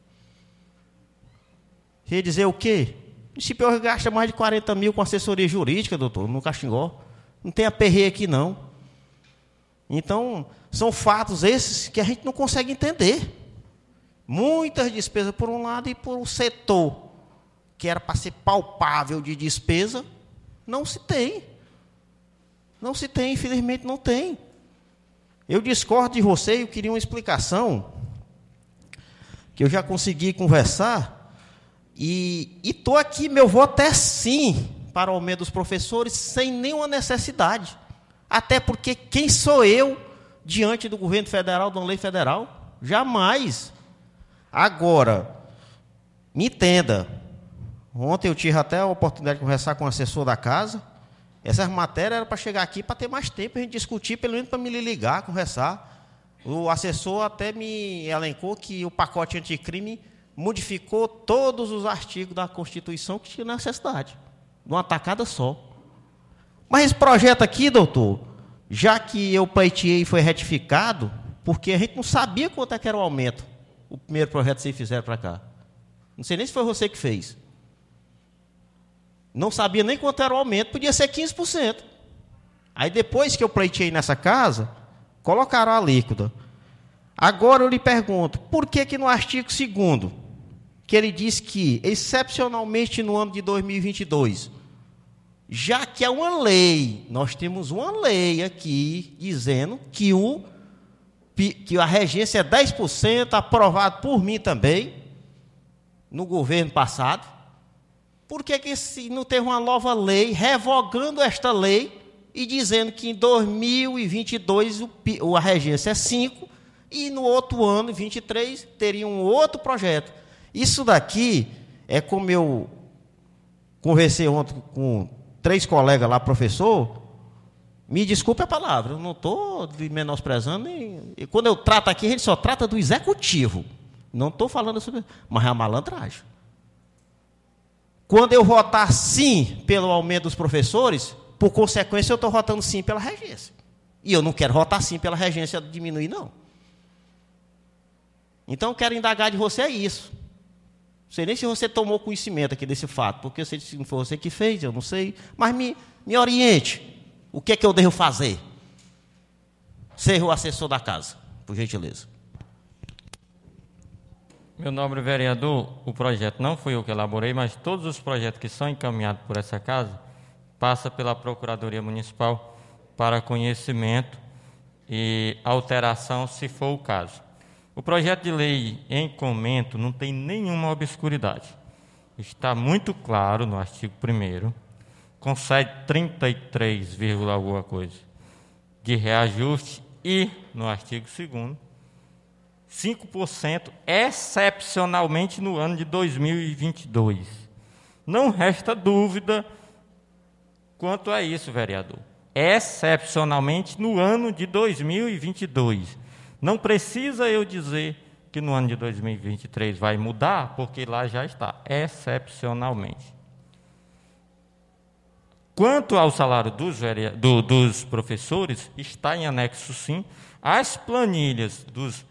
Você ia dizer o quê? O município gasta mais de 40 mil com assessoria jurídica, doutor, no Caxingó. Não tem aperreio aqui, não. Então, são fatos esses que a gente não consegue entender. Muitas despesas por um lado e por um setor que era para ser palpável de despesa, não se tem. Não se tem, infelizmente não tem. Eu discordo de você e eu queria uma explicação, que eu já consegui conversar, e estou aqui, meu voto é sim para o aumento dos professores, sem nenhuma necessidade. Até porque quem sou eu diante do governo federal, de uma lei federal? Jamais. Agora, me entenda, ontem eu tive até a oportunidade de conversar com o assessor da casa. Essas matérias eram para chegar aqui para ter mais tempo, a gente discutir, pelo menos para me ligar, conversar. O assessor até me elencou que o pacote anticrime modificou todos os artigos da Constituição que tinha necessidade, de uma tacada só. Mas esse projeto aqui, doutor, já que eu pleiteei e foi retificado, porque a gente não sabia quanto é que era o aumento, o primeiro projeto que vocês fizeram para cá. Não sei nem se foi você que fez. Não sabia nem quanto era o aumento, podia ser 15%. Aí depois que eu pleiteei nessa casa, colocaram a alíquota. Agora eu lhe pergunto, por que no artigo 2º, que ele diz que, excepcionalmente no ano de 2022, já que é uma lei, nós temos uma lei aqui dizendo que a regência é 10%, aprovado por mim também, no governo passado. Por que não teve uma nova lei revogando esta lei e dizendo que em 2022 a regência é 5% e no outro ano, 23, teria um outro projeto? Isso daqui é como eu conversei ontem com 3 colegas lá, professor. Me desculpe a palavra, eu não estou menosprezando. E quando eu trato aqui, a gente só trata do executivo. Não estou falando sobre... Mas é a malandragem. Quando eu votar sim pelo aumento dos professores, por consequência, eu estou votando sim pela regência. E eu não quero votar sim pela regência diminuir, não. Então, eu quero indagar de você isso. Não sei nem se você tomou conhecimento aqui desse fato, porque eu sei se não foi você que fez, eu não sei. Mas me oriente. O que é que eu devo fazer? Seja o assessor da casa, por gentileza. Meu nobre vereador, o projeto não fui eu que elaborei, mas todos os projetos que são encaminhados por essa casa passam pela Procuradoria Municipal para conhecimento e alteração, se for o caso. O projeto de lei em comento não tem nenhuma obscuridade. Está muito claro no artigo 1º, concede 33, alguma coisa de reajuste, e no artigo 2º, 5% excepcionalmente no ano de 2022. Não resta dúvida quanto a isso, vereador. Excepcionalmente no ano de 2022. Não precisa eu dizer que no ano de 2023 vai mudar, porque lá já está, excepcionalmente. Quanto ao salário dos professores, está em anexo, sim. As planilhas dos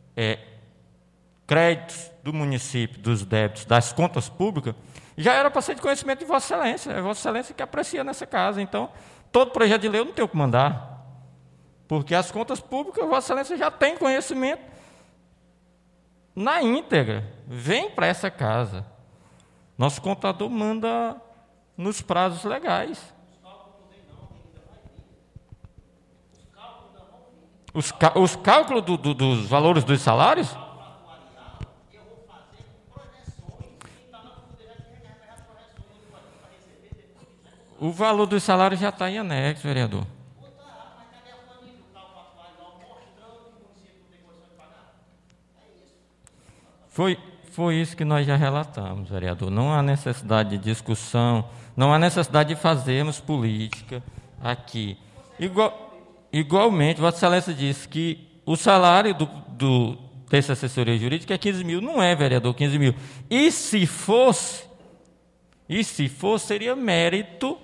créditos do município, dos débitos, das contas públicas, já era para ser de conhecimento de Vossa Excelência. É Vossa Excelência que aprecia nessa casa. Então, todo projeto de lei eu não tenho que mandar. Porque as contas públicas, Vossa Excelência já tem conhecimento na íntegra. Vem para essa casa. Nosso contador manda nos prazos legais. Os cálculos dos valores dos salários? O valor dos salários já está em anexo, vereador. Foi isso que nós já relatamos, vereador. Não há necessidade de discussão, não há necessidade de fazermos política aqui. Igualmente, Vossa Excelência disse que o salário dessa assessoria jurídica é 15 mil. Não é, vereador, 15 mil. E se fosse, seria mérito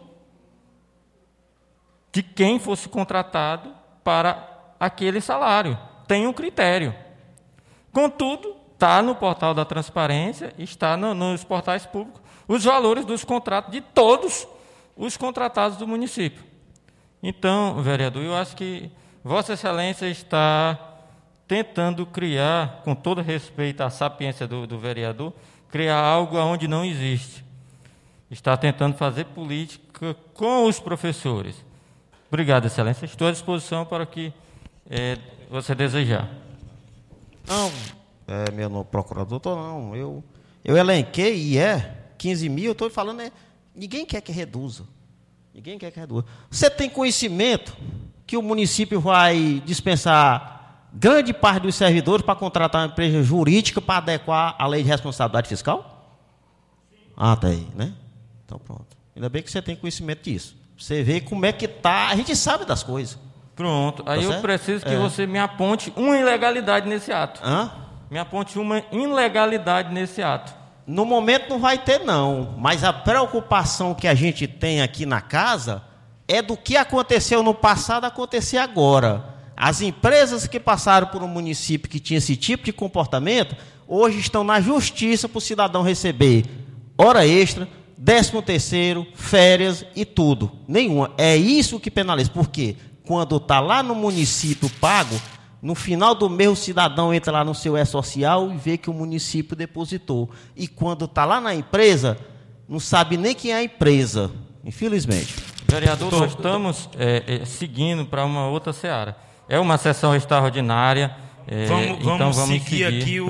de quem fosse contratado para aquele salário. Tem um critério. Contudo, está no portal da transparência, está nos portais públicos, os valores dos contratos de todos os contratados do município. Então, vereador, eu acho que Vossa Excelência está tentando criar, com todo respeito à sapiência do vereador, criar algo onde não existe. Está tentando fazer política com os professores. Obrigado, Excelência. Estou à disposição para o que você desejar. Não, meu procurador, não. Eu elenquei e 15 mil, eu estou falando, ninguém quer que reduza. Ninguém quer que reduza. Você tem conhecimento que o município vai dispensar grande parte dos servidores para contratar uma empresa jurídica para adequar a lei de responsabilidade fiscal? Ah, tá aí, né? Então pronto. Ainda bem que você tem conhecimento disso. Você vê como é que está, a gente sabe das coisas. Pronto, aí Tá eu certo? preciso que você me aponte uma ilegalidade nesse ato. Me aponte uma ilegalidade nesse ato. No momento não vai ter, não. Mas a preocupação que a gente tem aqui na casa é do que aconteceu no passado acontecer agora. As empresas que passaram por um município que tinha esse tipo de comportamento, hoje estão na justiça para o cidadão receber hora extra, 13º, férias e tudo. Nenhuma. É isso que penaliza. Por quê? Quando está lá no município pago, no final do mês o cidadão entra lá no seu E-Social e vê que o município depositou. E quando está lá na empresa, não sabe nem quem é a empresa, infelizmente. Vereador, nós estamos seguindo para uma outra seara. É uma sessão extraordinária, então vamos seguir aqui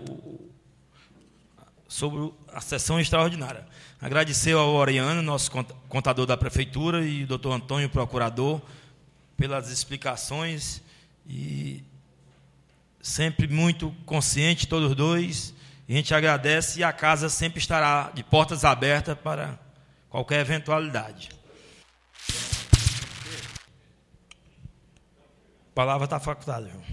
sobre a sessão extraordinária. Agradecer ao Oriano, nosso contador da Prefeitura, e o doutor Antônio, procurador, pelas explicações, e sempre muito consciente, todos dois, e a gente agradece, e a casa sempre estará de portas abertas para qualquer eventualidade. A palavra está facultada, João.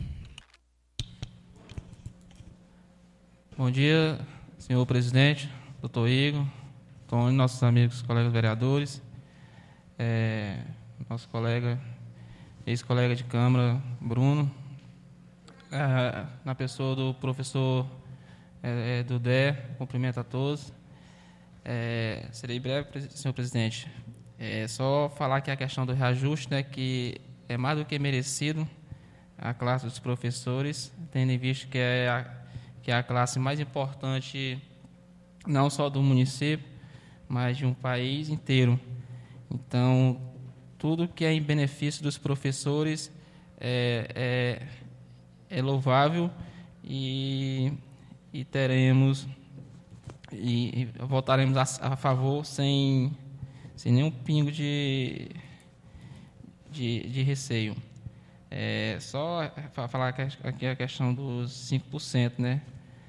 Bom dia, senhor presidente, doutor Igor, Tony, nossos amigos, colegas vereadores, nosso colega, ex-colega de Câmara, Bruno, na pessoa do professor Dudé, cumprimento a todos. Serei breve, senhor presidente. Só falar que a questão do reajuste, né, que é mais do que merecido a classe dos professores, tendo em vista que é a classe mais importante, não só do município, mas de um país inteiro. Então, tudo que é em benefício dos professores é louvável, e teremos e votaremos a favor sem nenhum pingo de receio. Só para falar aqui a questão dos 5%, né?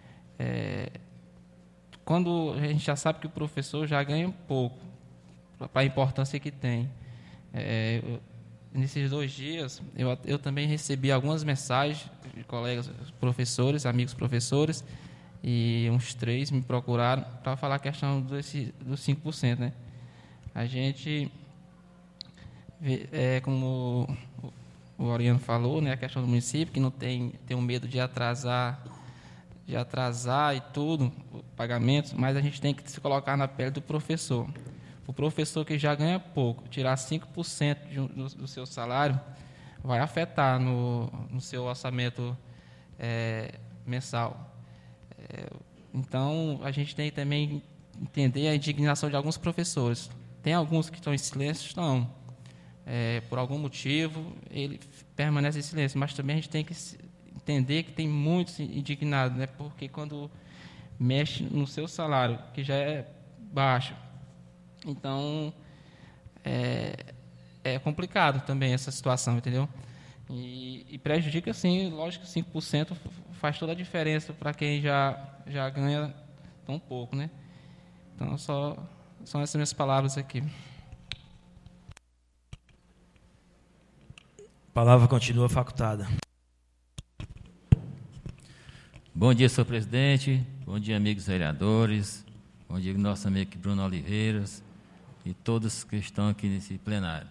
Quando a gente já sabe que o professor já ganha um pouco, para a importância que tem. Nesses 2 dias, eu também recebi algumas mensagens de colegas professores, amigos professores, e uns 3 me procuraram para falar a questão dos 5%, né? A gente como o Oriano falou, né, a questão do município, que não tem um medo de atrasar e tudo, pagamentos, mas a gente tem que se colocar na pele do professor. O professor que já ganha pouco, tirar 5% do seu salário, vai afetar no seu orçamento mensal. Então, a gente tem que também entender a indignação de alguns professores. Tem alguns que estão em silêncio, estão. Por algum motivo, ele permanece em silêncio, mas também a gente tem que entender que tem muitos indignados, né? Porque quando mexe no seu salário, que já é baixo, então é complicado também essa situação, entendeu? E prejudica, sim, lógico que 5% faz toda a diferença para quem já ganha tão pouco, né? Então, são essas minhas palavras aqui. A palavra continua facultada. Bom dia, senhor presidente. Bom dia, amigos vereadores. Bom dia, nosso amigo Bruno Oliveiras e todos que estão aqui nesse plenário.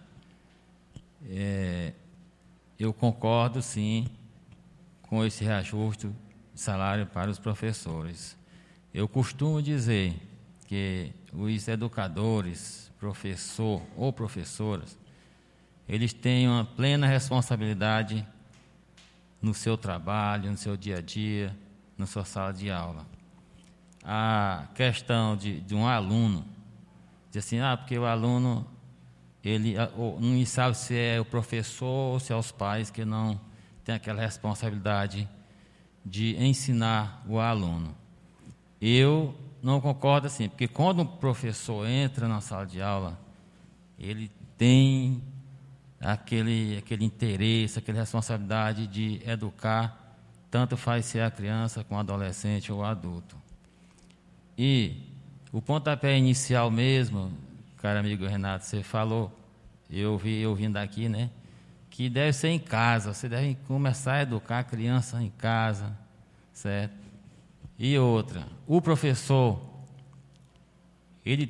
Eu concordo, sim, com esse reajuste de salário para os professores. Eu costumo dizer que os educadores, professor ou professoras, eles têm uma plena responsabilidade no seu trabalho, no seu dia a dia, na sua sala de aula. A questão de um aluno, diz assim, porque o aluno, ele não sabe se é o professor ou se é os pais que não têm aquela responsabilidade de ensinar o aluno. Eu não concordo assim, porque quando um professor entra na sala de aula, ele tem aquele interesse, aquela responsabilidade de educar, tanto faz ser a criança como o adolescente ou o adulto. E o pontapé inicial mesmo, caro amigo Renato, você falou, eu vim daqui, né, que deve ser em casa, você deve começar a educar a criança em casa, certo? E outra, o professor, ele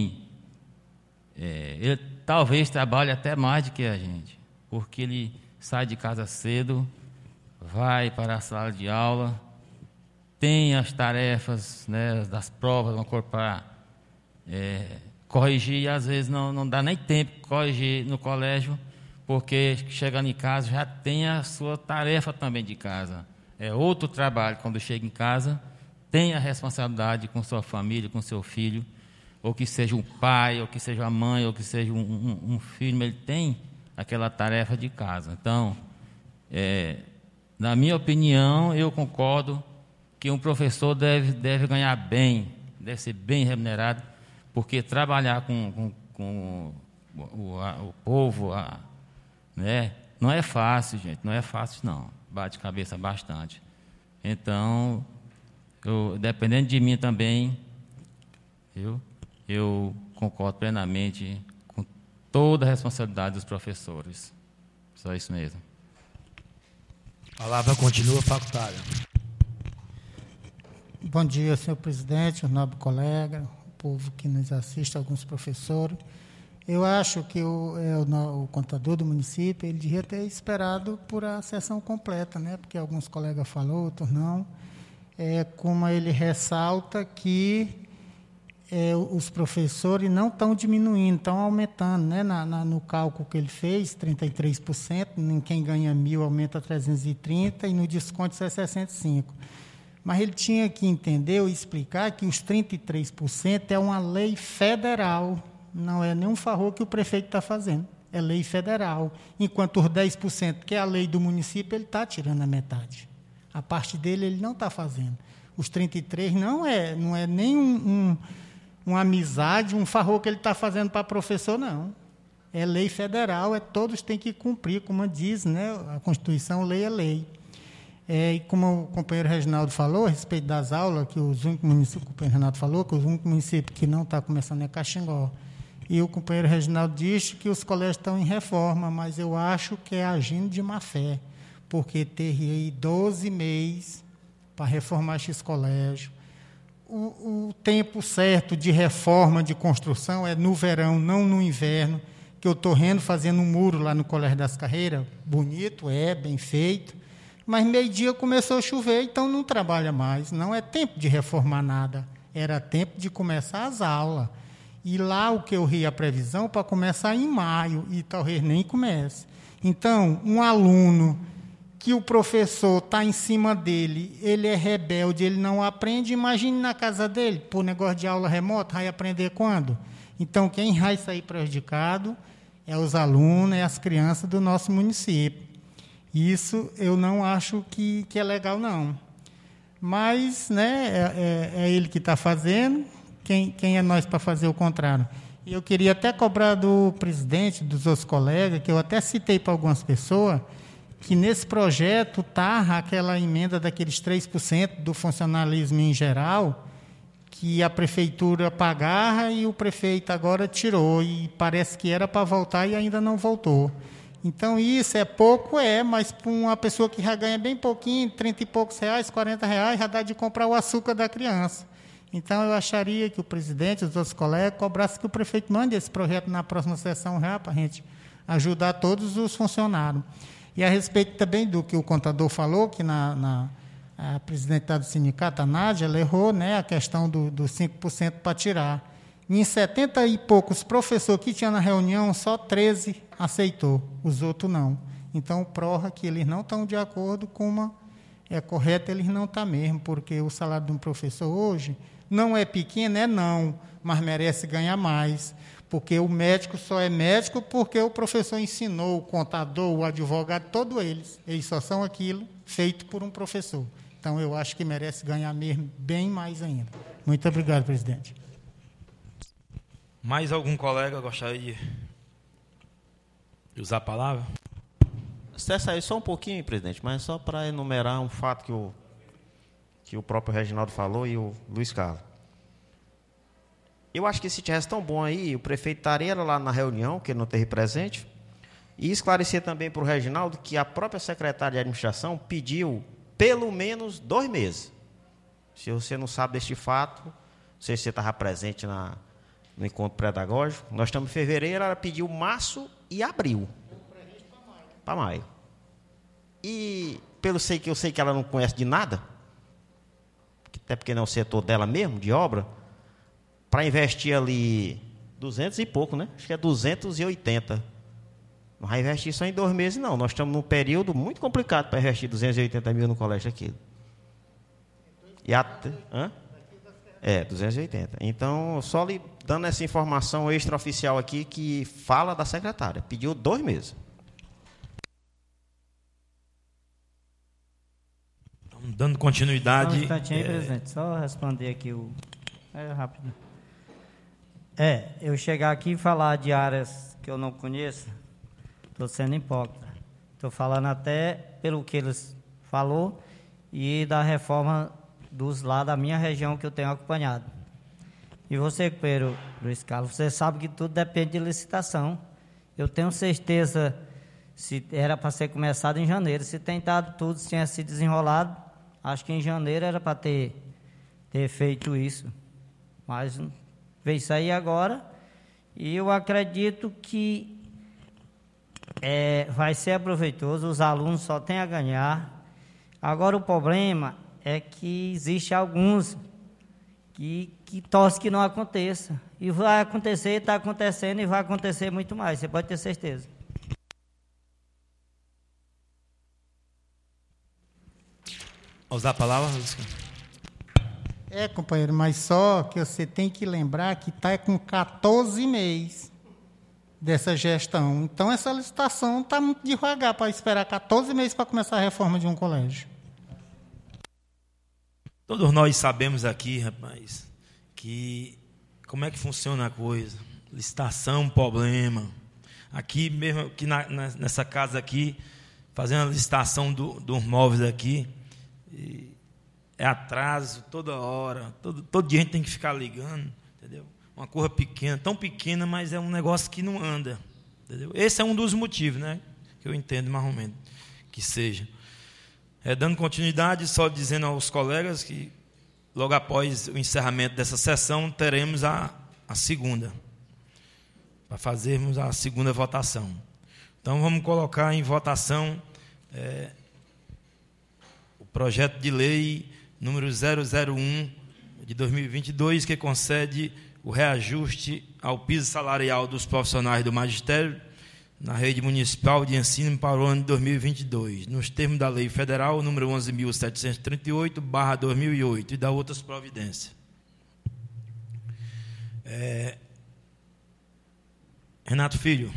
talvez trabalhe até mais do que a gente, porque ele sai de casa cedo, vai para a sala de aula, tem as tarefas, né, das provas, vão para corrigir, e às vezes não dá nem tempo de corrigir no colégio, porque chegando em casa já tem a sua tarefa também de casa. É outro trabalho quando chega em casa, tem a responsabilidade com sua família, com seu filho, ou que seja um pai, ou que seja a mãe, ou que seja um filho, ele tem aquela tarefa de casa. Então, na minha opinião, eu concordo que um professor deve ganhar bem, deve ser bem remunerado, porque trabalhar com o povo, né, não é fácil, gente, não é fácil, não. Bate cabeça bastante. Então, dependendo de mim também, eu concordo plenamente com toda a responsabilidade dos professores. Só isso mesmo. A palavra continua facultada. Bom dia, senhor presidente, o nobre colega, o povo que nos assiste, alguns professores. Eu acho que o contador do município, ele devia ter esperado por a sessão completa, né? Porque alguns colegas falaram, outros não. Como ele ressalta que os professores não estão diminuindo, estão aumentando, né? No cálculo que ele fez, 33%, quem ganha 1.000 aumenta 330 e no desconto isso é 65%. Mas ele tinha que entender ou explicar que os 33% é uma lei federal, não é nenhum favor que o prefeito está fazendo, é lei federal. Enquanto os 10%, que é a lei do município, ele está tirando a metade. A parte dele ele não está fazendo. Os 33% não é nem uma amizade, um favor que ele está fazendo para professor, não. É lei federal, todos têm que cumprir, como diz, né, a Constituição, lei é lei. E como o companheiro Reginaldo falou, a respeito das aulas, que os únicos municípios, o companheiro Renato falou, que os únicos municípios que não está começando é Caxingó. E o companheiro Reginaldo disse que os colégios estão em reforma, mas eu acho que é agindo de má fé, porque teria aí 12 meses para reformar esses colégios. O tempo certo de reforma, de construção, é no verão, não no inverno. que eu estou rendo, fazendo um muro lá no Colégio das Carreiras, bonito, bem feito, mas meio-dia começou a chover, então não trabalha mais, não é tempo de reformar nada, era tempo de começar as aulas. E lá o que eu ri a previsão para começar em maio, e talvez nem comece. Então, um aluno que o professor está em cima dele, ele é rebelde, ele não aprende, imagine na casa dele, por negócio de aula remota, vai aprender quando? Então, quem vai sair prejudicado é os alunos, é as crianças do nosso município. Isso eu não acho que é legal, não. Mas, né, é ele que está fazendo, quem é nós para fazer o contrário? E eu queria até cobrar do presidente, dos outros colegas, que eu até citei para algumas pessoas, que nesse projeto está aquela emenda daqueles 3% do funcionalismo em geral, que a prefeitura pagava e o prefeito agora tirou, e parece que era para voltar e ainda não voltou. Então, isso é pouco, mas para uma pessoa que já ganha bem pouquinho, 30 e poucos reais, 40 reais, já dá de comprar o açúcar da criança. Então, eu acharia que o presidente, os outros colegas, cobrassem que o prefeito mande esse projeto na próxima sessão já, para a gente ajudar todos os funcionários. E a respeito também do que o contador falou, que a presidente do sindicato, a Nádia, ela errou, né, a questão do 5% para tirar. Em 70 e poucos professores que tinha na reunião, só 13 aceitou, os outros não. Então, prova que eles não estão de acordo com uma... É correto, eles não estão mesmo, porque o salário de um professor hoje não é pequeno, não, mas merece ganhar mais. Porque o médico só é médico porque o professor ensinou, o contador, o advogado, todos eles só são aquilo feito por um professor. Então, eu acho que merece ganhar mesmo bem mais ainda. Muito obrigado, presidente. Mais algum colega gostaria de usar a palavra? Cessa aí só um pouquinho, presidente, mas só para enumerar um fato que o próprio Reginaldo falou e o Luiz Carlos. Eu acho que se tivesse tão bom aí, o prefeito estaria lá na reunião, que ele não esteve presente, e esclarecer também para o Reginaldo que a própria secretária de administração pediu pelo menos 2 meses. Se você não sabe deste fato, não sei se você estava presente no encontro pedagógico, nós estamos em fevereiro, ela pediu março e abril. Para maio. E eu sei que ela não conhece de nada, até porque não é o setor dela mesmo, de obra, para investir ali 200 e pouco, né? Acho que é 280. Não vai investir só em 2 meses, não. Nós estamos num período muito complicado para investir 280 mil no colégio aqui. E até... 280. Então, só lhe dando essa informação extraoficial aqui que fala da secretária. Pediu 2 meses. Dando continuidade... Só um instantinho, presidente. Só responder aqui rápido. Eu chegar aqui e falar de áreas que eu não conheço, estou sendo hipócrita. Estou falando até pelo que eles falou e da reforma dos lá da minha região que eu tenho acompanhado. E você, companheiro Luiz Carlos, você sabe que tudo depende de licitação. Eu tenho certeza, se era para ser começado em janeiro, se tem dado tudo, se tinha se desenrolado, acho que em janeiro era para ter feito isso. Mas veio isso aí agora, e eu acredito que vai ser proveitoso, os alunos só têm a ganhar. Agora, o problema é que existe alguns que torcem que não aconteça. E vai acontecer, está acontecendo, e vai acontecer muito mais, você pode ter certeza. Usar a palavra, Luiz? Companheiro, mas só que você tem que lembrar que está com 14 meses dessa gestão. Então, essa licitação está muito devagar para esperar 14 meses para começar a reforma de um colégio. Todos nós sabemos aqui, rapaz, que como é que funciona a coisa. Licitação, problema. Aqui mesmo, aqui nessa casa aqui, fazendo a licitação dos móveis aqui, é atraso toda hora, todo dia a gente tem que ficar ligando, entendeu? Uma coisa pequena, tão pequena, mas é um negócio que não anda, entendeu? Esse é um dos motivos, né, que eu entendo mais ou menos que seja. Dando continuidade, só dizendo aos colegas que logo após o encerramento dessa sessão teremos a segunda. para fazermos a segunda votação. Então, vamos colocar em votação o projeto de lei número 001 de 2022, que concede o reajuste ao piso salarial dos profissionais do magistério na rede municipal de ensino para o ano de 2022, nos termos da Lei Federal número 11.738/2008 e da outras providências. Renato Filho.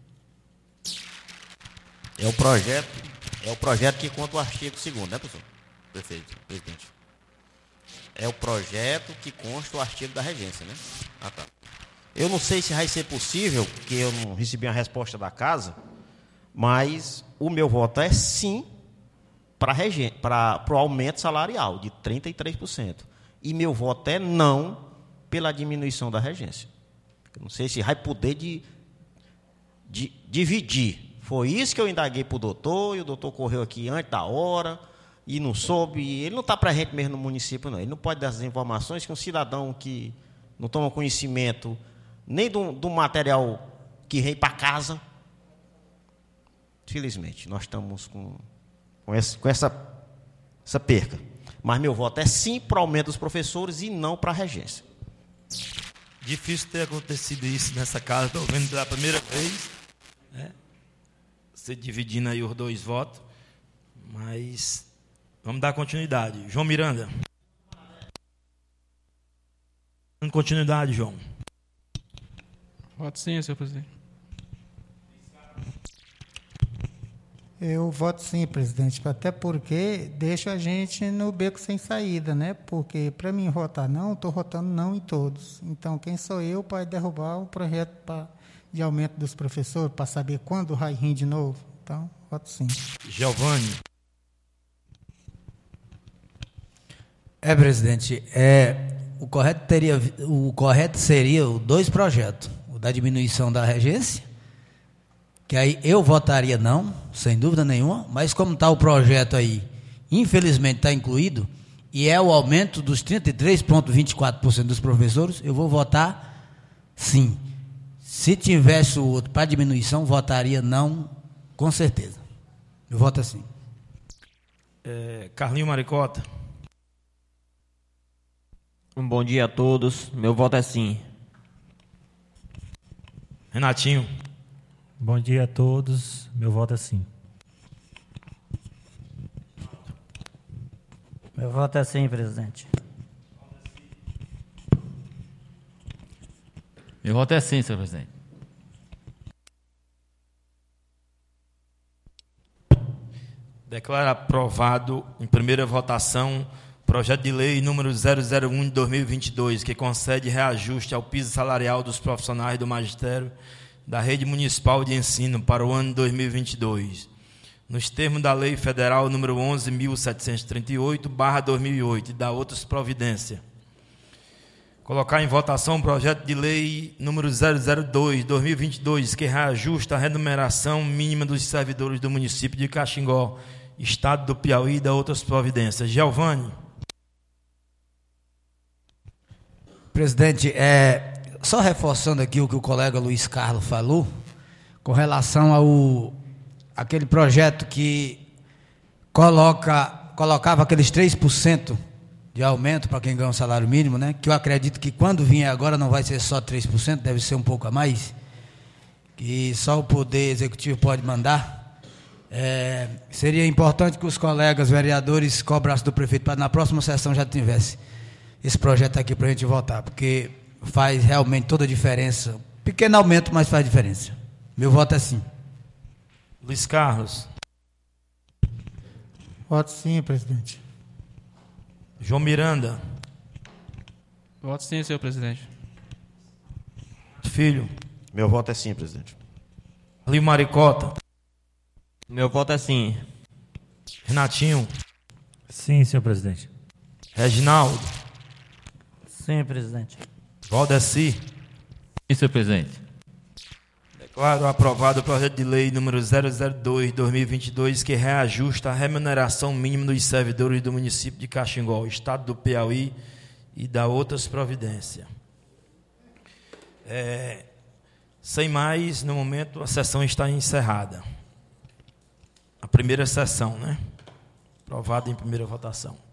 É o projeto que conta o artigo 2º, né, professor? Perfeito, presidente. É o projeto que consta o artigo da regência, né? Ah, tá. Eu não sei se vai ser possível, porque eu não recebi a resposta da casa, mas o meu voto é sim para o aumento salarial de 33%. E meu voto é não pela diminuição da regência. Eu não sei se vai poder dividir. Foi isso que eu indaguei para o doutor, e o doutor correu aqui antes da hora, e não soube. Ele não está para a gente mesmo no município, não. Ele não pode dar essas informações que um cidadão que não toma conhecimento nem do material que vem para casa. Felizmente, nós estamos com essa perca. Mas meu voto é sim para o aumento dos professores e não para a regência. Difícil ter acontecido isso nessa casa, estou vendo pela primeira vez, né? Você dividindo aí os dois votos, mas vamos dar continuidade. João Miranda. Dando continuidade, João. Voto sim, senhor presidente. Eu voto sim, presidente, até porque deixa a gente no beco sem saída, né? Porque para mim votar não, estou votando não em todos. Então, quem sou eu para derrubar o projeto de aumento dos professores, para saber quando vai rir de novo? Então, voto sim. Giovanni. Presidente, o correto seria os dois projetos, o da diminuição da regência, que aí eu votaria não, sem dúvida nenhuma, mas como está o projeto aí, infelizmente está incluído, e é o aumento dos 33,24% dos professores, eu vou votar sim. Se tivesse o outro para diminuição, votaria não, com certeza. Eu voto assim. Carlinho Maricota. Um bom dia a todos. Meu voto é sim. Renatinho. Bom dia a todos. Meu voto é sim. Meu voto é sim, presidente. Meu voto é sim, senhor presidente. Declaro aprovado em primeira votação projeto de lei número 001 de 2022, que concede reajuste ao piso salarial dos profissionais do magistério da rede municipal de ensino para o ano 2022, nos termos da Lei Federal número 11.738/2008 e da outras providências. Colocar em votação o projeto de lei número 002 de 2022, que reajusta a remuneração mínima dos servidores do município de Caxingó, estado do Piauí e da outras providências. Giovanni. Presidente, só reforçando aqui o que o colega Luiz Carlos falou, com relação aquele projeto que colocava aqueles 3% de aumento para quem ganha um salário mínimo, né? Que eu acredito que quando vier agora não vai ser só 3%, deve ser um pouco a mais, que só o Poder Executivo pode mandar. Seria importante que os colegas vereadores cobrassem do prefeito para na próxima sessão já tivesse esse projeto aqui para a gente votar, porque faz realmente toda a diferença. Pequeno aumento, mas faz diferença. Meu voto é sim. Luiz Carlos. Voto sim, presidente. João Miranda. Voto sim, senhor presidente. Filho. Meu voto é sim, presidente. Carlinho Maricota. Meu voto é sim. Renatinho. Sim, senhor presidente. Reginaldo. Sim, presidente. Valdeci. Sim, senhor presidente. Declaro aprovado o projeto de lei número 002 de 2022, que reajusta a remuneração mínima dos servidores do município de Caxingó, estado do Piauí e da outras providências. Sem mais, no momento, a sessão está encerrada. A primeira sessão, né? Aprovada em primeira votação.